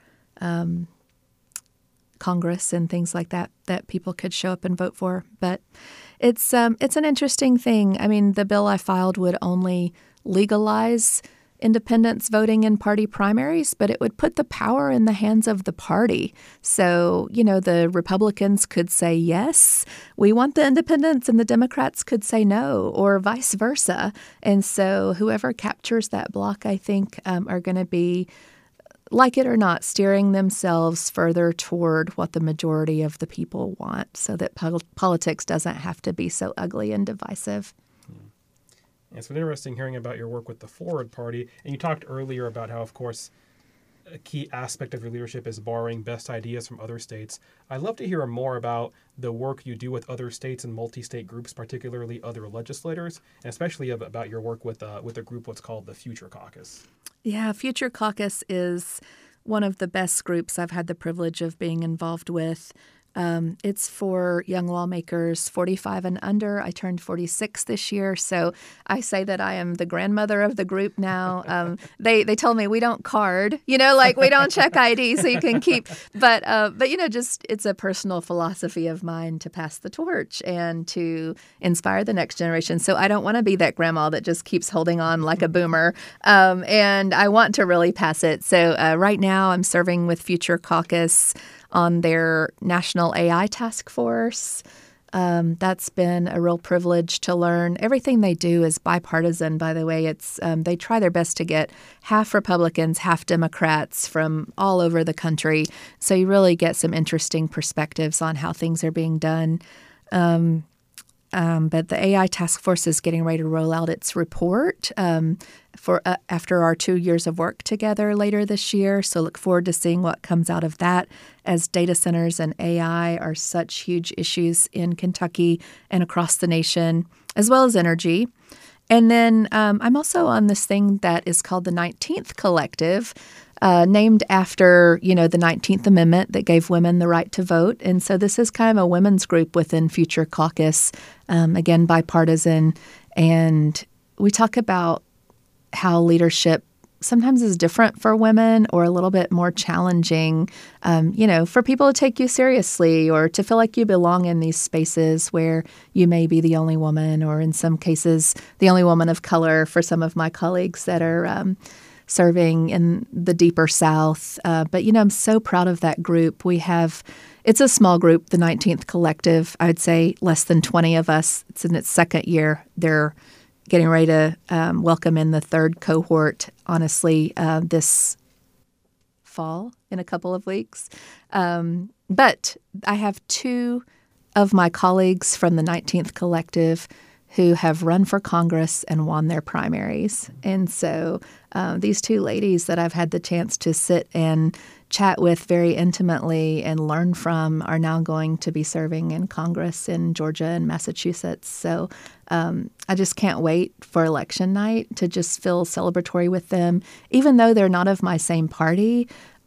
Congress and things like that people could show up and vote for. But it's an interesting thing. The bill I filed would only legalize independents voting in party primaries, but it would put the power in the hands of the party. So, the Republicans could say, yes, we want the independents, and the Democrats could say no, or vice versa. And so whoever captures that block, I think, are going to be, like it or not, steering themselves further toward what the majority of the people want so that politics doesn't have to be so ugly and divisive. It's been interesting hearing about your work with the Forward Party. And you talked earlier about how, of course, a key aspect of your leadership is borrowing best ideas from other states. I'd love to hear more about the work you do with other states and multi-state groups, particularly other legislators, and especially about your work with a group what's called the Future Caucus. Yeah, Future Caucus is one of the best groups I've had the privilege of being involved with. It's for young lawmakers 45 and under. I turned 46 this year, so I say that I am the grandmother of the group now. They told me we don't card, we don't check ID, so you can keep. But just it's a personal philosophy of mine to pass the torch and to inspire the next generation. So I don't want to be that grandma that just keeps holding on like a boomer, and I want to really pass it. So right now I'm serving with Future Caucus on their National AI Task Force. That's been a real privilege to learn. Everything they do is bipartisan, by the way. It's they try their best to get half Republicans, half Democrats from all over the country. So you really get some interesting perspectives on how things are being done. But the AI Task Force is getting ready to roll out its report for after our 2 years of work together later this year. So look forward to seeing what comes out of that, as data centers and AI are such huge issues in Kentucky and across the nation, as well as energy. And then I'm also on this thing that is called the 19th Collective, named after, the 19th Amendment that gave women the right to vote. And so this is kind of a women's group within Future Caucus, again, bipartisan. And we talk about how leadership sometimes is different for women or a little bit more challenging, for people to take you seriously or to feel like you belong in these spaces where you may be the only woman or in some cases the only woman of color for some of my colleagues that are serving in the deeper South. But I'm so proud of that group. It's a small group, the 19th Collective. I would say less than 20 of us. It's in its second year. They're getting ready to welcome in the third cohort, honestly, this fall in a couple of weeks. But I have two of my colleagues from the 19th Collective who have run for Congress and won their primaries. And so these two ladies that I've had the chance to sit and chat with very intimately and learn from are now going to be serving in Congress in Georgia and Massachusetts. So I just can't wait for election night to just feel celebratory with them. Even though they're not of my same party,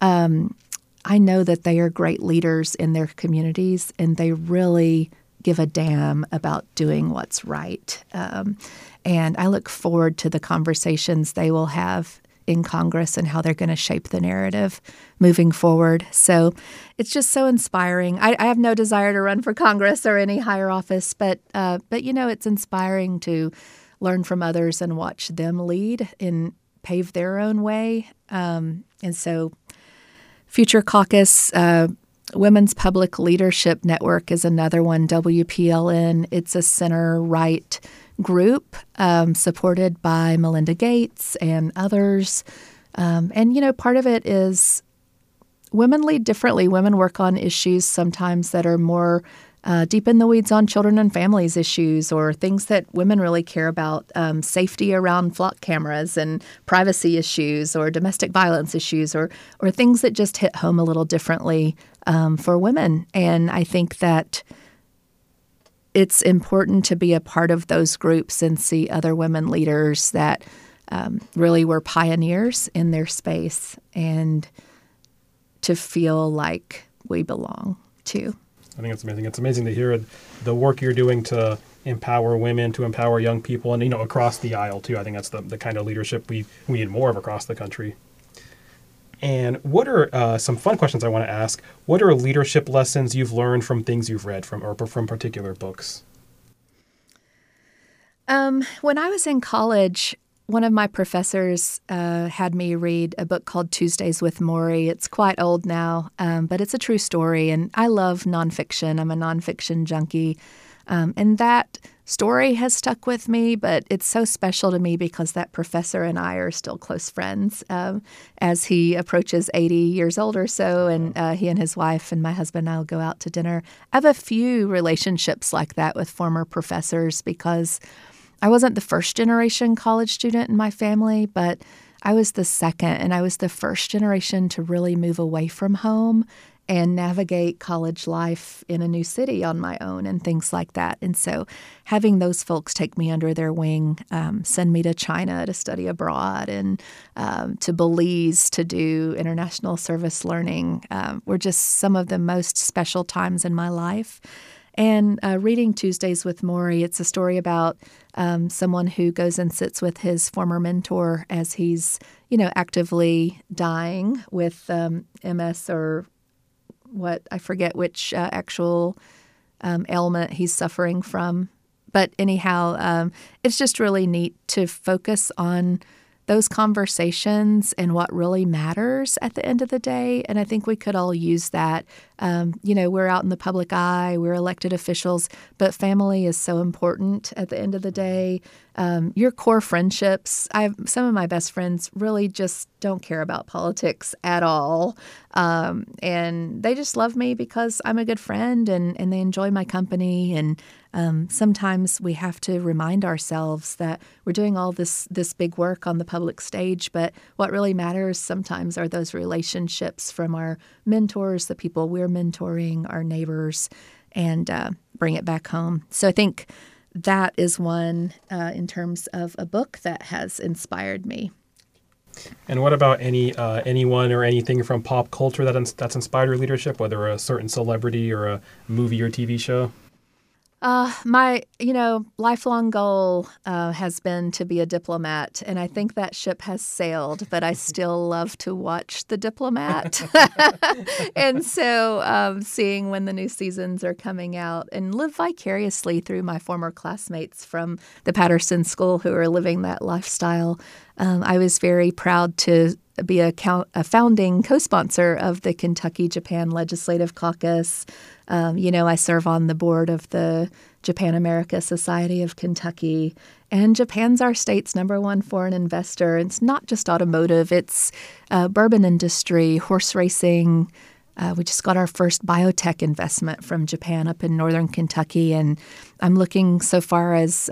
I know that they are great leaders in their communities and they really give a damn about doing what's right. And I look forward to the conversations they will have in Congress and how they're going to shape the narrative moving forward. So it's just so inspiring. I have no desire to run for Congress or any higher office, but it's inspiring to learn from others and watch them lead and pave their own way. And so Future Caucus, Women's Public Leadership Network is another one, WPLN. It's a center-right group supported by Melinda Gates and others. And part of it is women lead differently. Women work on issues sometimes that are more deep in the weeds on children and families issues or things that women really care about, safety around flock cameras and privacy issues or domestic violence issues or things that just hit home a little differently for women. And I think that it's important to be a part of those groups and see other women leaders that really were pioneers in their space and to feel like we belong too. I think it's amazing. It's amazing to hear the work you're doing to empower women, to empower young people, and across the aisle too. I think that's the kind of leadership we need more of across the country. And what are some fun questions I want to ask? What are leadership lessons you've learned from things you've read from particular books? When I was in college, one of my professors had me read a book called Tuesdays with Morrie. It's quite old now, but it's a true story. And I love nonfiction. I'm a nonfiction junkie. And that story has stuck with me, but it's so special to me because that professor and I are still close friends as he approaches 80 years old or so, and he and his wife and my husband and I will go out to dinner. I have a few relationships like that with former professors because I wasn't the first generation college student in my family, but I was the second, and I was the first generation to really move away from home and navigate college life in a new city on my own and things like that. And so having those folks take me under their wing, send me to China to study abroad and to Belize to do international service learning were just some of the most special times in my life. And reading Tuesdays with Morrie, it's a story about someone who goes and sits with his former mentor as he's, actively dying with MS or I forget which actual ailment he's suffering from. But anyhow, it's just really neat to focus on those conversations and what really matters at the end of the day. And I think we could all use that. We're out in the public eye, we're elected officials, but family is so important at the end of the day. Your core friendships, some of my best friends really just don't care about politics at all. And they just love me because I'm a good friend and they enjoy my company. And sometimes we have to remind ourselves that we're doing all this big work on the public stage, but what really matters sometimes are those relationships from our mentors, the people we're mentoring, our neighbors, and bring it back home. So I think that is one in terms of a book that has inspired me. And what about anyone or anything from pop culture that's inspired your leadership, whether a certain celebrity or a movie or TV show? My, lifelong goal has been to be a diplomat, and I think that ship has sailed, but I still love to watch The Diplomat. And so seeing when the new seasons are coming out and live vicariously through my former classmates from the Patterson School who are living that lifestyle. I was very proud to be a founding co-sponsor of the Kentucky-Japan Legislative Caucus. I serve on the board of the Japan-America Society of Kentucky, and Japan's our state's number one foreign investor. It's not just automotive, it's bourbon industry, horse racing. We just got our first biotech investment from Japan up in northern Kentucky, and I'm looking so far as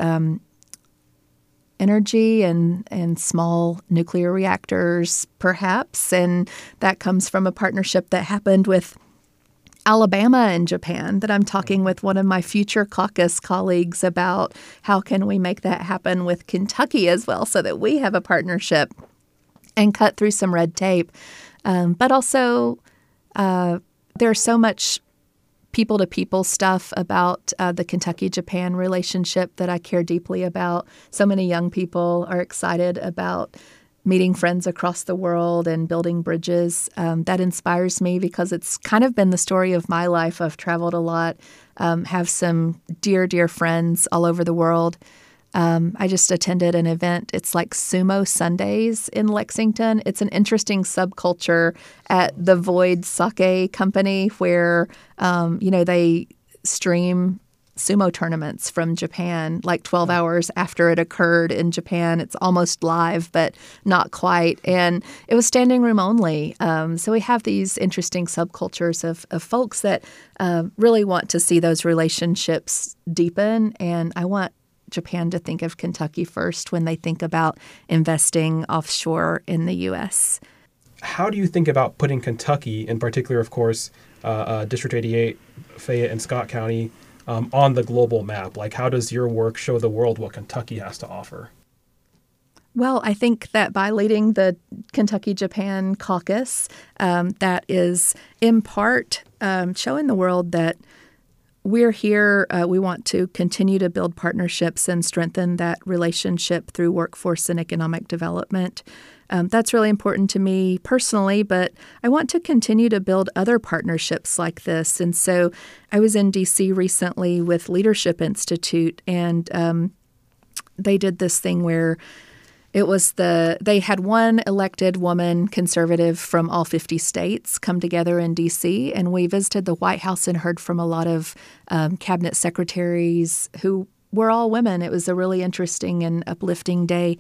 energy and small nuclear reactors, perhaps. And that comes from a partnership that happened with Alabama and Japan that I'm talking with one of my future caucus colleagues about how can we make that happen with Kentucky as well so that we have a partnership and cut through some red tape. But also there's so much people-to-people stuff about the Kentucky-Japan relationship that I care deeply about. So many young people are excited about meeting friends across the world and building bridges. That inspires me because it's kind of been the story of my life. I've traveled a lot, have some dear, dear friends all over the world. I just attended an event. It's like Sumo Sundays in Lexington. It's an interesting subculture at the Void Sake Company where, they stream sumo tournaments from Japan like 12 hours after it occurred in Japan. It's almost live, but not quite. And it was standing room only. So we have these interesting subcultures of folks that really want to see those relationships deepen. And I want Japan to think of Kentucky first when they think about investing offshore in the U.S. How do you think about putting Kentucky, in particular, of course, District 88, Fayette and Scott County, on the global map? Like, how does your work show the world what Kentucky has to offer? Well, I think that by leading the Kentucky-Japan Caucus, that is in part showing the world that we're here. We want to continue to build partnerships and strengthen that relationship through workforce and economic development. That's really important to me personally, but I want to continue to build other partnerships like this. And so I was in D.C. recently with Leadership Institute, and they did this thing where they had one elected woman conservative from all 50 states come together in D.C., and we visited the White House and heard from a lot of cabinet secretaries who were all women. It was a really interesting and uplifting day.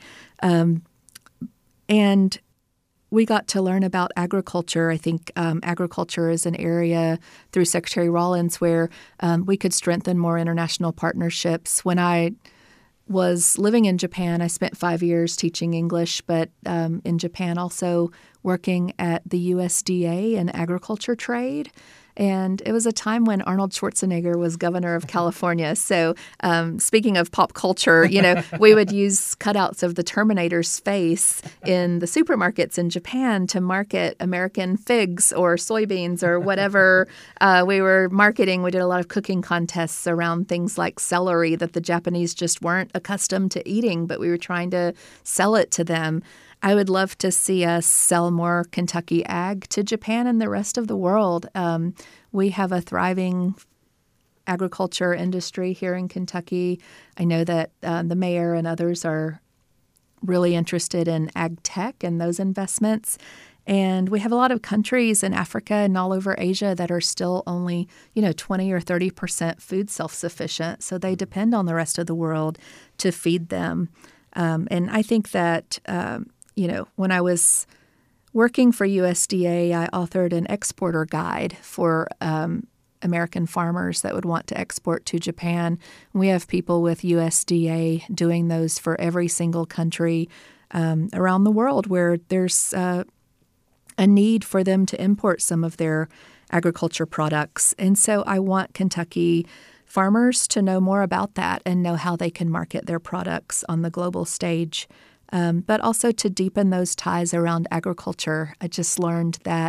And we got to learn about agriculture. I think agriculture is an area through Secretary Rollins where we could strengthen more international partnerships. When I was living in Japan, I spent 5 years teaching English, but in Japan also working at the USDA and agriculture trade. And it was a time when Arnold Schwarzenegger was governor of California. So speaking of pop culture, we would use cutouts of the Terminator's face in the supermarkets in Japan to market American figs or soybeans or whatever we were marketing. We did a lot of cooking contests around things like celery that the Japanese just weren't accustomed to eating, but we were trying to sell it to them. I would love to see us sell more Kentucky ag to Japan and the rest of the world. We have a thriving agriculture industry here in Kentucky. I know that the mayor and others are really interested in ag tech and those investments. And we have a lot of countries in Africa and all over Asia that are still only, 20 or 30% food self-sufficient. So they depend on the rest of the world to feed them. And I think that when I was working for USDA, I authored an exporter guide for American farmers that would want to export to Japan. We have people with USDA doing those for every single country around the world where there's a need for them to import some of their agriculture products. And so I want Kentucky farmers to know more about that and know how they can market their products on the global stage. But also to deepen those ties around agriculture. I just learned that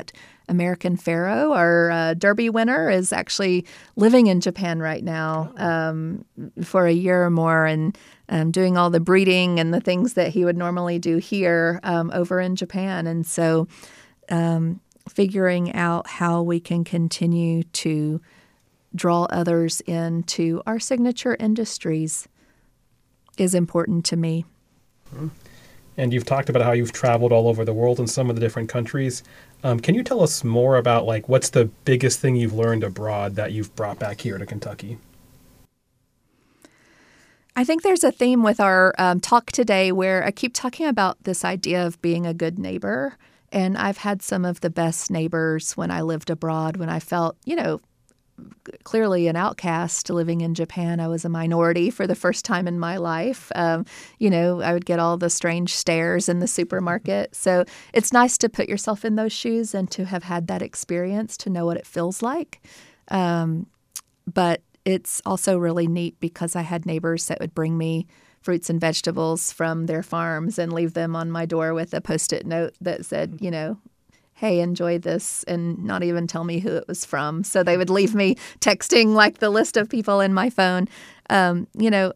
American Pharoah, our Derby winner, is actually living in Japan right now for a year or more and doing all the breeding and the things that he would normally do here over in Japan. And so figuring out how we can continue to draw others into our signature industries is important to me. And you've talked about how you've traveled all over the world in some of the different countries. Can you tell us more about what's the biggest thing you've learned abroad that you've brought back here to Kentucky? I think there's a theme with our talk today where I keep talking about this idea of being a good neighbor. And I've had some of the best neighbors when I lived abroad, when I felt, clearly an outcast living in Japan. I was a minority for the first time in my life. I would get all the strange stares in the supermarket. So it's nice to put yourself in those shoes and to have had that experience, to know what it feels like. But it's also really neat because I had neighbors that would bring me fruits and vegetables from their farms and leave them on my door with a Post-it note that said, hey, enjoy this, and not even tell me who it was from. So they would leave me texting the list of people in my phone, and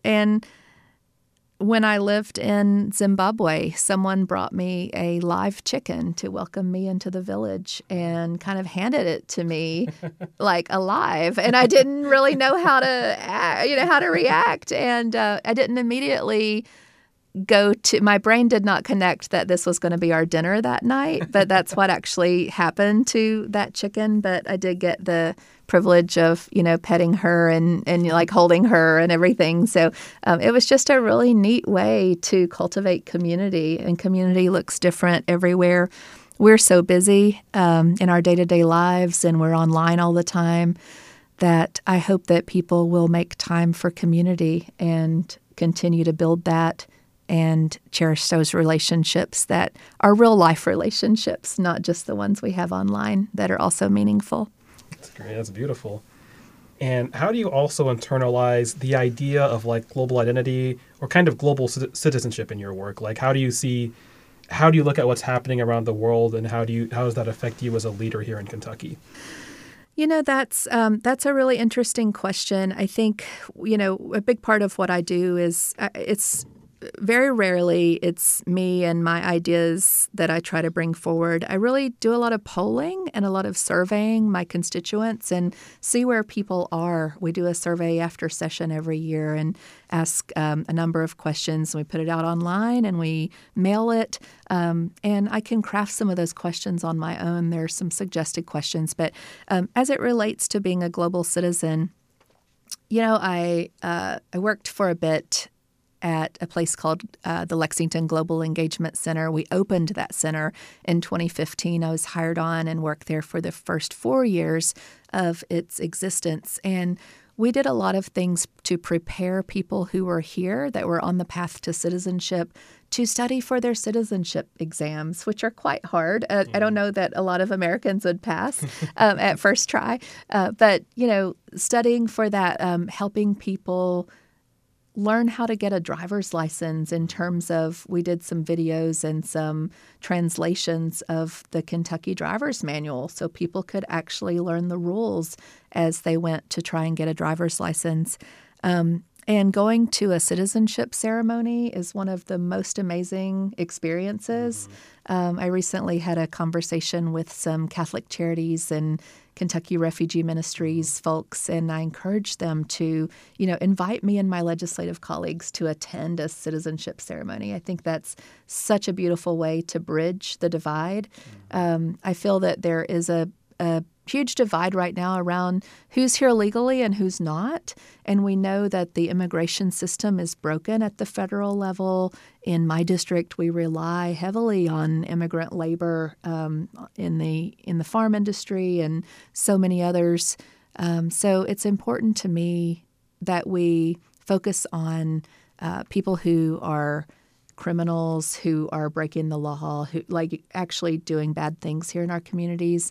when I lived in Zimbabwe, someone brought me a live chicken to welcome me into the village and kind of handed it to me alive. And I didn't really know how to react. And I didn't immediately my brain did not connect that this was going to be our dinner that night, but that's what actually happened to that chicken. But I did get the privilege of, petting her and holding her and everything. So it was just a really neat way to cultivate community, and community looks different everywhere. We're so busy in our day-to-day lives, and we're online all the time, that I hope that people will make time for community and continue to build that and cherish those relationships that are real life relationships, not just the ones we have online that are also meaningful. That's great. That's beautiful. And how do you also internalize the idea of global identity or kind of global citizenship in your work? How do you look at what's happening around the world, and how does that affect you as a leader here in Kentucky? That's a really interesting question. I think, a big part of what I do is it's very rarely it's me and my ideas that I try to bring forward. I really do a lot of polling and a lot of surveying my constituents and see where people are. We do a survey after session every year and ask a number of questions. We put it out online and we mail it. And I can craft some of those questions on my own. There are some suggested questions. But as it relates to being a global citizen, I worked for a bit at a place called the Lexington Global Engagement Center. We opened that center in 2015. I was hired on and worked there for the first 4 years of its existence. And we did a lot of things to prepare people who were here that were on the path to citizenship to study for their citizenship exams, which are quite hard. I don't know that a lot of Americans would pass at first try. But, studying for that, helping people learn how to get a driver's license in terms of, we did some videos and some translations of the Kentucky Driver's Manual so people could actually learn the rules as they went to try and get a driver's license. And going to a citizenship ceremony is one of the most amazing experiences. I recently had a conversation with some Catholic Charities and Kentucky Refugee Ministries folks, and I encouraged them to, invite me and my legislative colleagues to attend a citizenship ceremony. I think that's such a beautiful way to bridge the divide. I feel that there is a huge divide right now around who's here legally and who's not. And we know that the immigration system is broken at the federal level. In my district, we rely heavily on immigrant labor in the farm industry and so many others. So it's important to me that we focus on people who are criminals, who are breaking the law, who actually doing bad things here in our communities.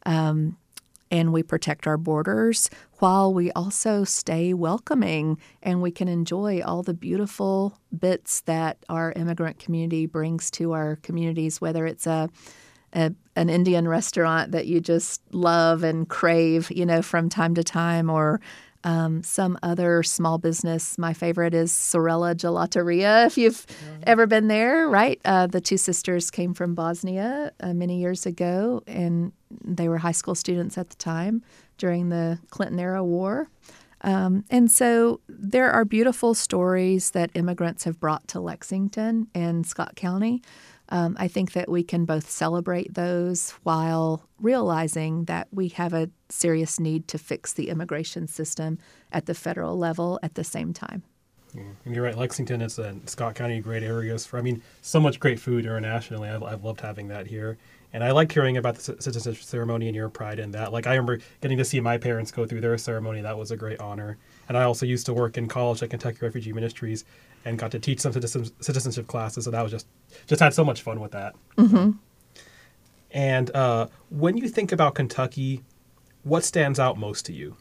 And we protect our borders while we also stay welcoming, and we can enjoy all the beautiful bits that our immigrant community brings to our communities, whether it's a an Indian restaurant that you just love and crave, from time to time, or some other small business. My favorite is Sorella Gelateria, if you've ever been there, right? The two sisters came from Bosnia many years ago, and they were high school students at the time during the Clinton-era war. And so there are beautiful stories that immigrants have brought to Lexington and Scott County. I think that we can both celebrate those while realizing that we have a serious need to fix the immigration system at the federal level at the same time. Yeah. And you're right, Lexington and Scott County, great areas for, so much great food internationally. I've loved having that here. And I like hearing about the citizenship ceremony and your pride in that. Like, I remember getting to see my parents go through their ceremony. That was a great honor. And I also used to work in college at Kentucky Refugee Ministries and got to teach some citizenship classes. So that was just had so much fun with that. Mm-hmm. And when you think about Kentucky, what stands out most to you?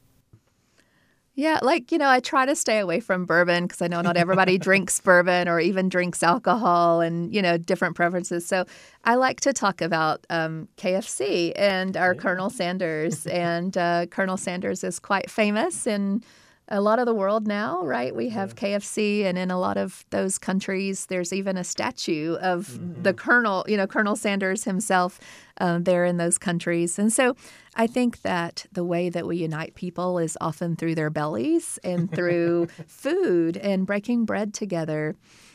Yeah, I try to stay away from bourbon because I know not everybody drinks bourbon or even drinks alcohol and, different preferences. So I like to talk about KFC and our Colonel Sanders. And Colonel Sanders is quite famous in a lot of the world now, right? We have KFC, and in a lot of those countries, there's even a statue of the Colonel, Colonel Sanders himself there in those countries. And so I think that the way that we unite people is often through their bellies and through food and breaking bread together.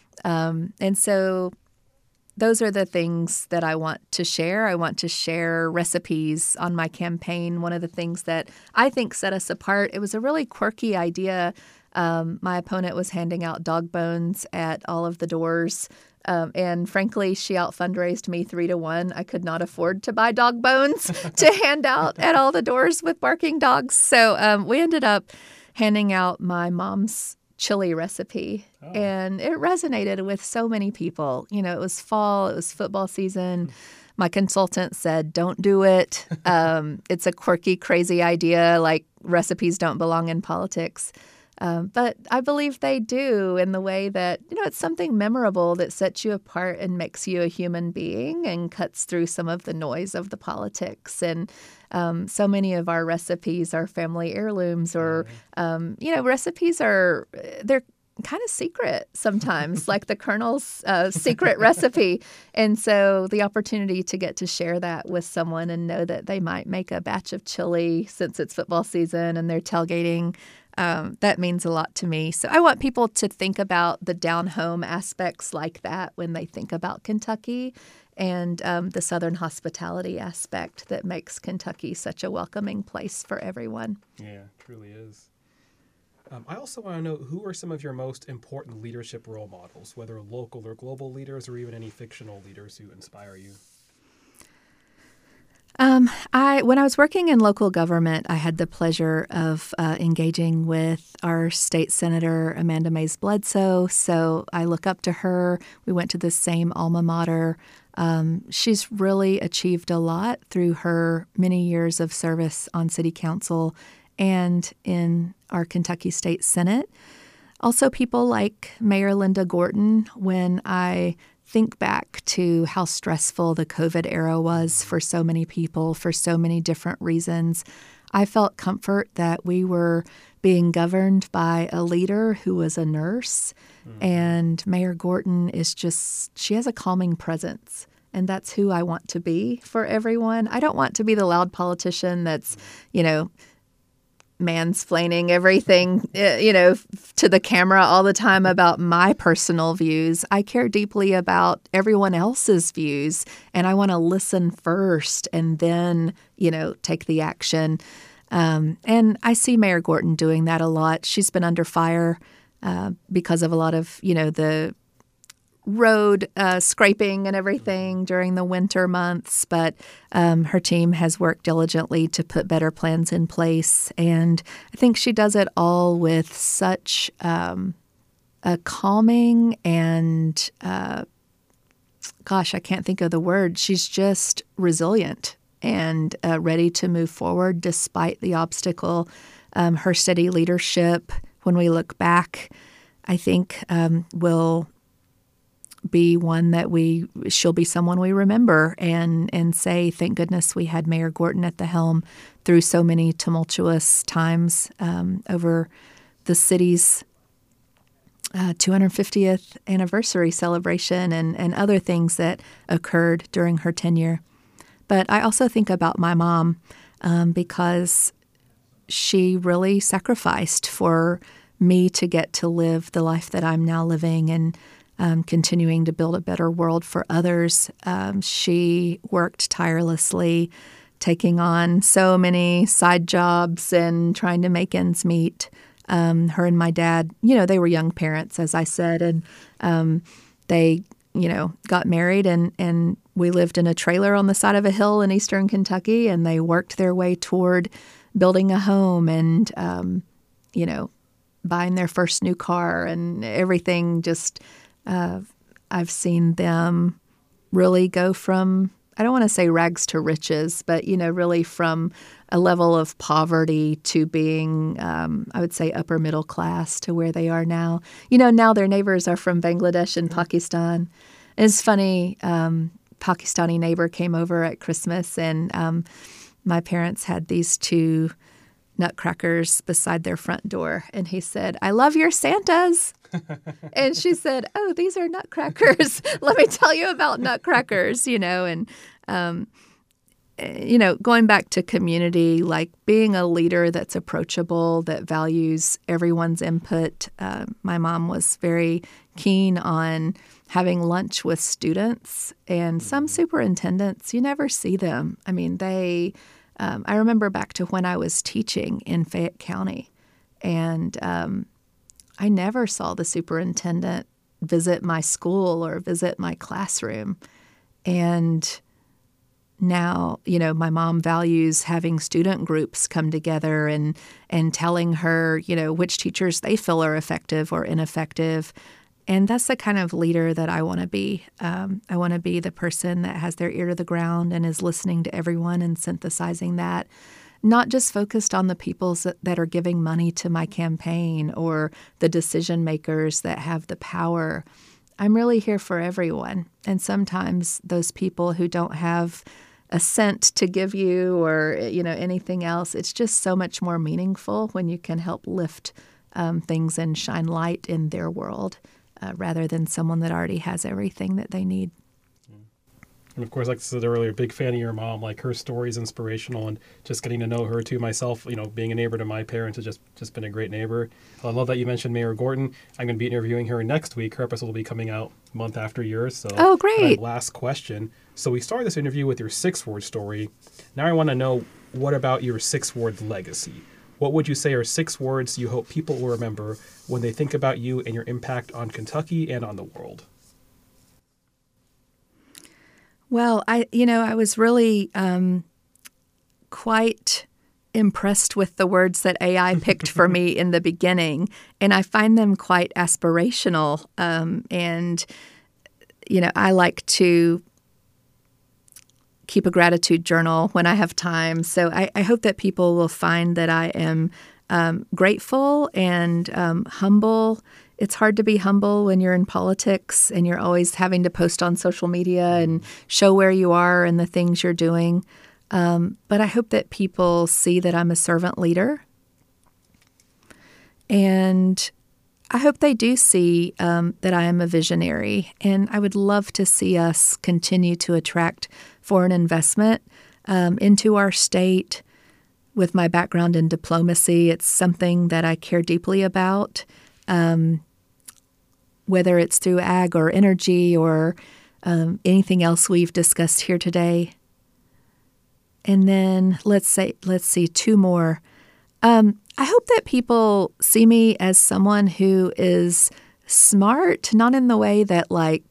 And so those are the things that I want to share. I want to share recipes on my campaign. One of the things that I think set us apart, it was a really quirky idea. My opponent was handing out dog bones at all of the doors. And frankly, she out-fundraised me 3-1. I could not afford to buy dog bones to hand out at all the doors with barking dogs. So we ended up handing out my mom's chili recipe. Oh. And it resonated with so many people. It was fall, it was football season. My consultant said, don't do it. It's a quirky, crazy idea, like recipes don't belong in politics. But I believe they do in the way that, it's something memorable that sets you apart and makes you a human being and cuts through some of the noise of the politics. And so many of our recipes are family heirlooms or, recipes they're kind of secret sometimes, like the Colonel's secret recipe. And so the opportunity to get to share that with someone and know that they might make a batch of chili since it's football season and they're tailgating, that means a lot to me. So I want people to think about the down-home aspects like that when they think about Kentucky and the Southern hospitality aspect that makes Kentucky such a welcoming place for everyone. Yeah, it truly is. I also want to know, who are some of your most important leadership role models, whether local or global leaders or even any fictional leaders who inspire you? When I was working in local government, I had the pleasure of engaging with our state senator, Amanda Mays Bledsoe. So I look up to her. We went to the same alma mater. She's really achieved a lot through her many years of service on city council and in our Kentucky State Senate. Also, people like Mayor Linda Gorton. When I think back to how stressful the COVID era was for so many people for so many different reasons, I felt comfort that we were being governed by a leader who was a nurse. And Mayor Gorton she has a calming presence. And that's who I want to be for everyone. I don't want to be the loud politician that's, mansplaining everything, to the camera all the time about my personal views. I care deeply about everyone else's views, and I want to listen first and then, take the action. And I see Mayor Gorton doing that a lot. She's been under fire because of a lot of, the road scraping and everything during the winter months, but her team has worked diligently to put better plans in place. And I think she does it all with such a calming and, I can't think of the word. She's just resilient and ready to move forward despite the obstacle. Her steady leadership, when we look back, I think will be one that she'll be someone we remember and say, thank goodness we had Mayor Gorton at the helm through so many tumultuous times over the city's 250th anniversary celebration and other things that occurred during her tenure. But I also think about my mom because she really sacrificed for me to get to live the life that I'm now living and continuing to build a better world for others. She worked tirelessly, taking on so many side jobs and trying to make ends meet. Her and my dad, they were young parents, as I said, and they, got married and we lived in a trailer on the side of a hill in eastern Kentucky, and they worked their way toward building a home and, buying their first new car and everything. Just, I've seen them really go from, I don't want to say rags to riches, but, really from a level of poverty to being, I would say, upper middle class to where they are now. Now their neighbors are from Bangladesh and Pakistan. It's funny, Pakistani neighbor came over at Christmas, and my parents had these two nutcrackers beside their front door. And he said, "I love your Santas." And she said, "Oh, these are nutcrackers. Let me tell you about nutcrackers," and, going back to community, like being a leader that's approachable, that values everyone's input. My mom was very keen on having lunch with students, and some superintendents, you never see them. I mean, I remember back to when I was teaching in Fayette County, and I never saw the superintendent visit my school or visit my classroom. And now, my mom values having student groups come together and telling her, which teachers they feel are effective or ineffective. And that's the kind of leader that I want to be. I want to be the person that has their ear to the ground and is listening to everyone and synthesizing that, not just focused on the people that are giving money to my campaign or the decision makers that have the power. I'm really here for everyone. And sometimes those people who don't have a cent to give you or, anything else, it's just so much more meaningful when you can help lift things and shine light in their world. Rather than someone that already has everything that they need. And of course, like I said earlier, big fan of your mom. Like, her story is inspirational, and just getting to know her too myself, being a neighbor to my parents has just been a great neighbor. I love that you mentioned Mayor Gorton. I'm going to be interviewing her next week. Her episode will be coming out a month after yours. So, oh, great. Last question. So we started this interview with your 6-word story. Now I want to know, what about your 6-word legacy? What would you say are 6 words you hope people will remember when they think about you and your impact on Kentucky and on the world? Well, I was really quite impressed with the words that AI picked for me in the beginning, and I find them quite aspirational. And I like to keep a gratitude journal when I have time. So I hope that people will find that I am grateful and humble. It's hard to be humble when you're in politics and you're always having to post on social media and show where you are and the things you're doing. But I hope that people see that I'm a servant leader. And I hope they do see that I am a visionary. And I would love to see us continue to attract foreign investment into our state. With my background in diplomacy, it's something that I care deeply about, whether it's through ag or energy or anything else we've discussed here today. And then let's see 2 more. I hope that people see me as someone who is smart, not in the way that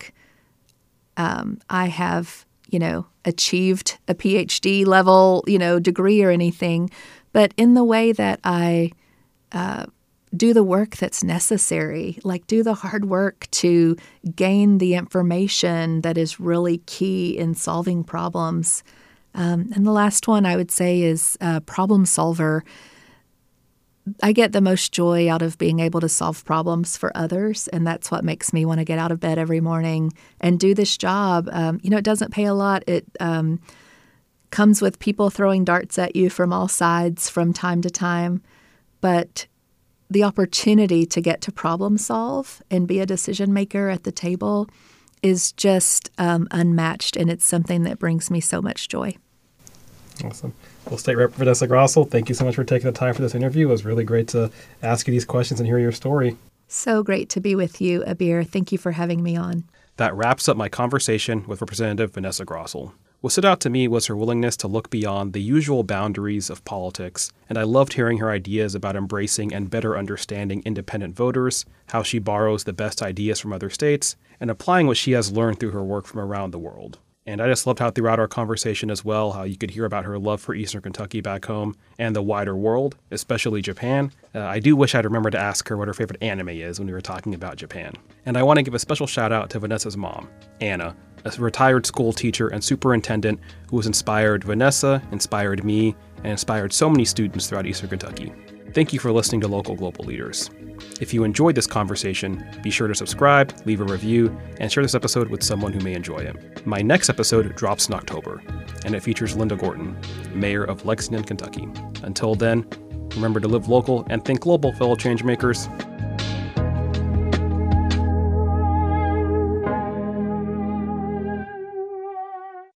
I have, achieved a PhD level, degree or anything, but in the way that I do the work that's necessary, do the hard work to gain the information that is really key in solving problems. And the last one I would say is problem solver. I get the most joy out of being able to solve problems for others, and that's what makes me want to get out of bed every morning and do this job. It doesn't pay a lot. It comes with people throwing darts at you from all sides from time to time, but the opportunity to get to problem solve and be a decision maker at the table is just unmatched, and it's something that brings me so much joy. Awesome. Well, State Rep Vanessa Grossell, thank you so much for taking the time for this interview. It was really great to ask you these questions and hear your story. So great to be with you, Abir. Thank you for having me on. That wraps up my conversation with Representative Vanessa Grossell. What stood out to me was her willingness to look beyond the usual boundaries of politics, and I loved hearing her ideas about embracing and better understanding independent voters, how she borrows the best ideas from other states, and applying what she has learned through her work from around the world. And I just loved how throughout our conversation as well, how you could hear about her love for Eastern Kentucky back home and the wider world, especially Japan. I do wish I'd remembered to ask her what her favorite anime is when we were talking about Japan. And I want to give a special shout out to Vanessa's mom, Anna, a retired school teacher and superintendent who has inspired Vanessa, inspired me, and inspired so many students throughout Eastern Kentucky. Thank you for listening to Local Global Leaders. If you enjoyed this conversation, be sure to subscribe, leave a review, and share this episode with someone who may enjoy it. My next episode drops in October, and it features Linda Gorton, mayor of Lexington, Kentucky. Until then, remember to live local and think global, fellow changemakers.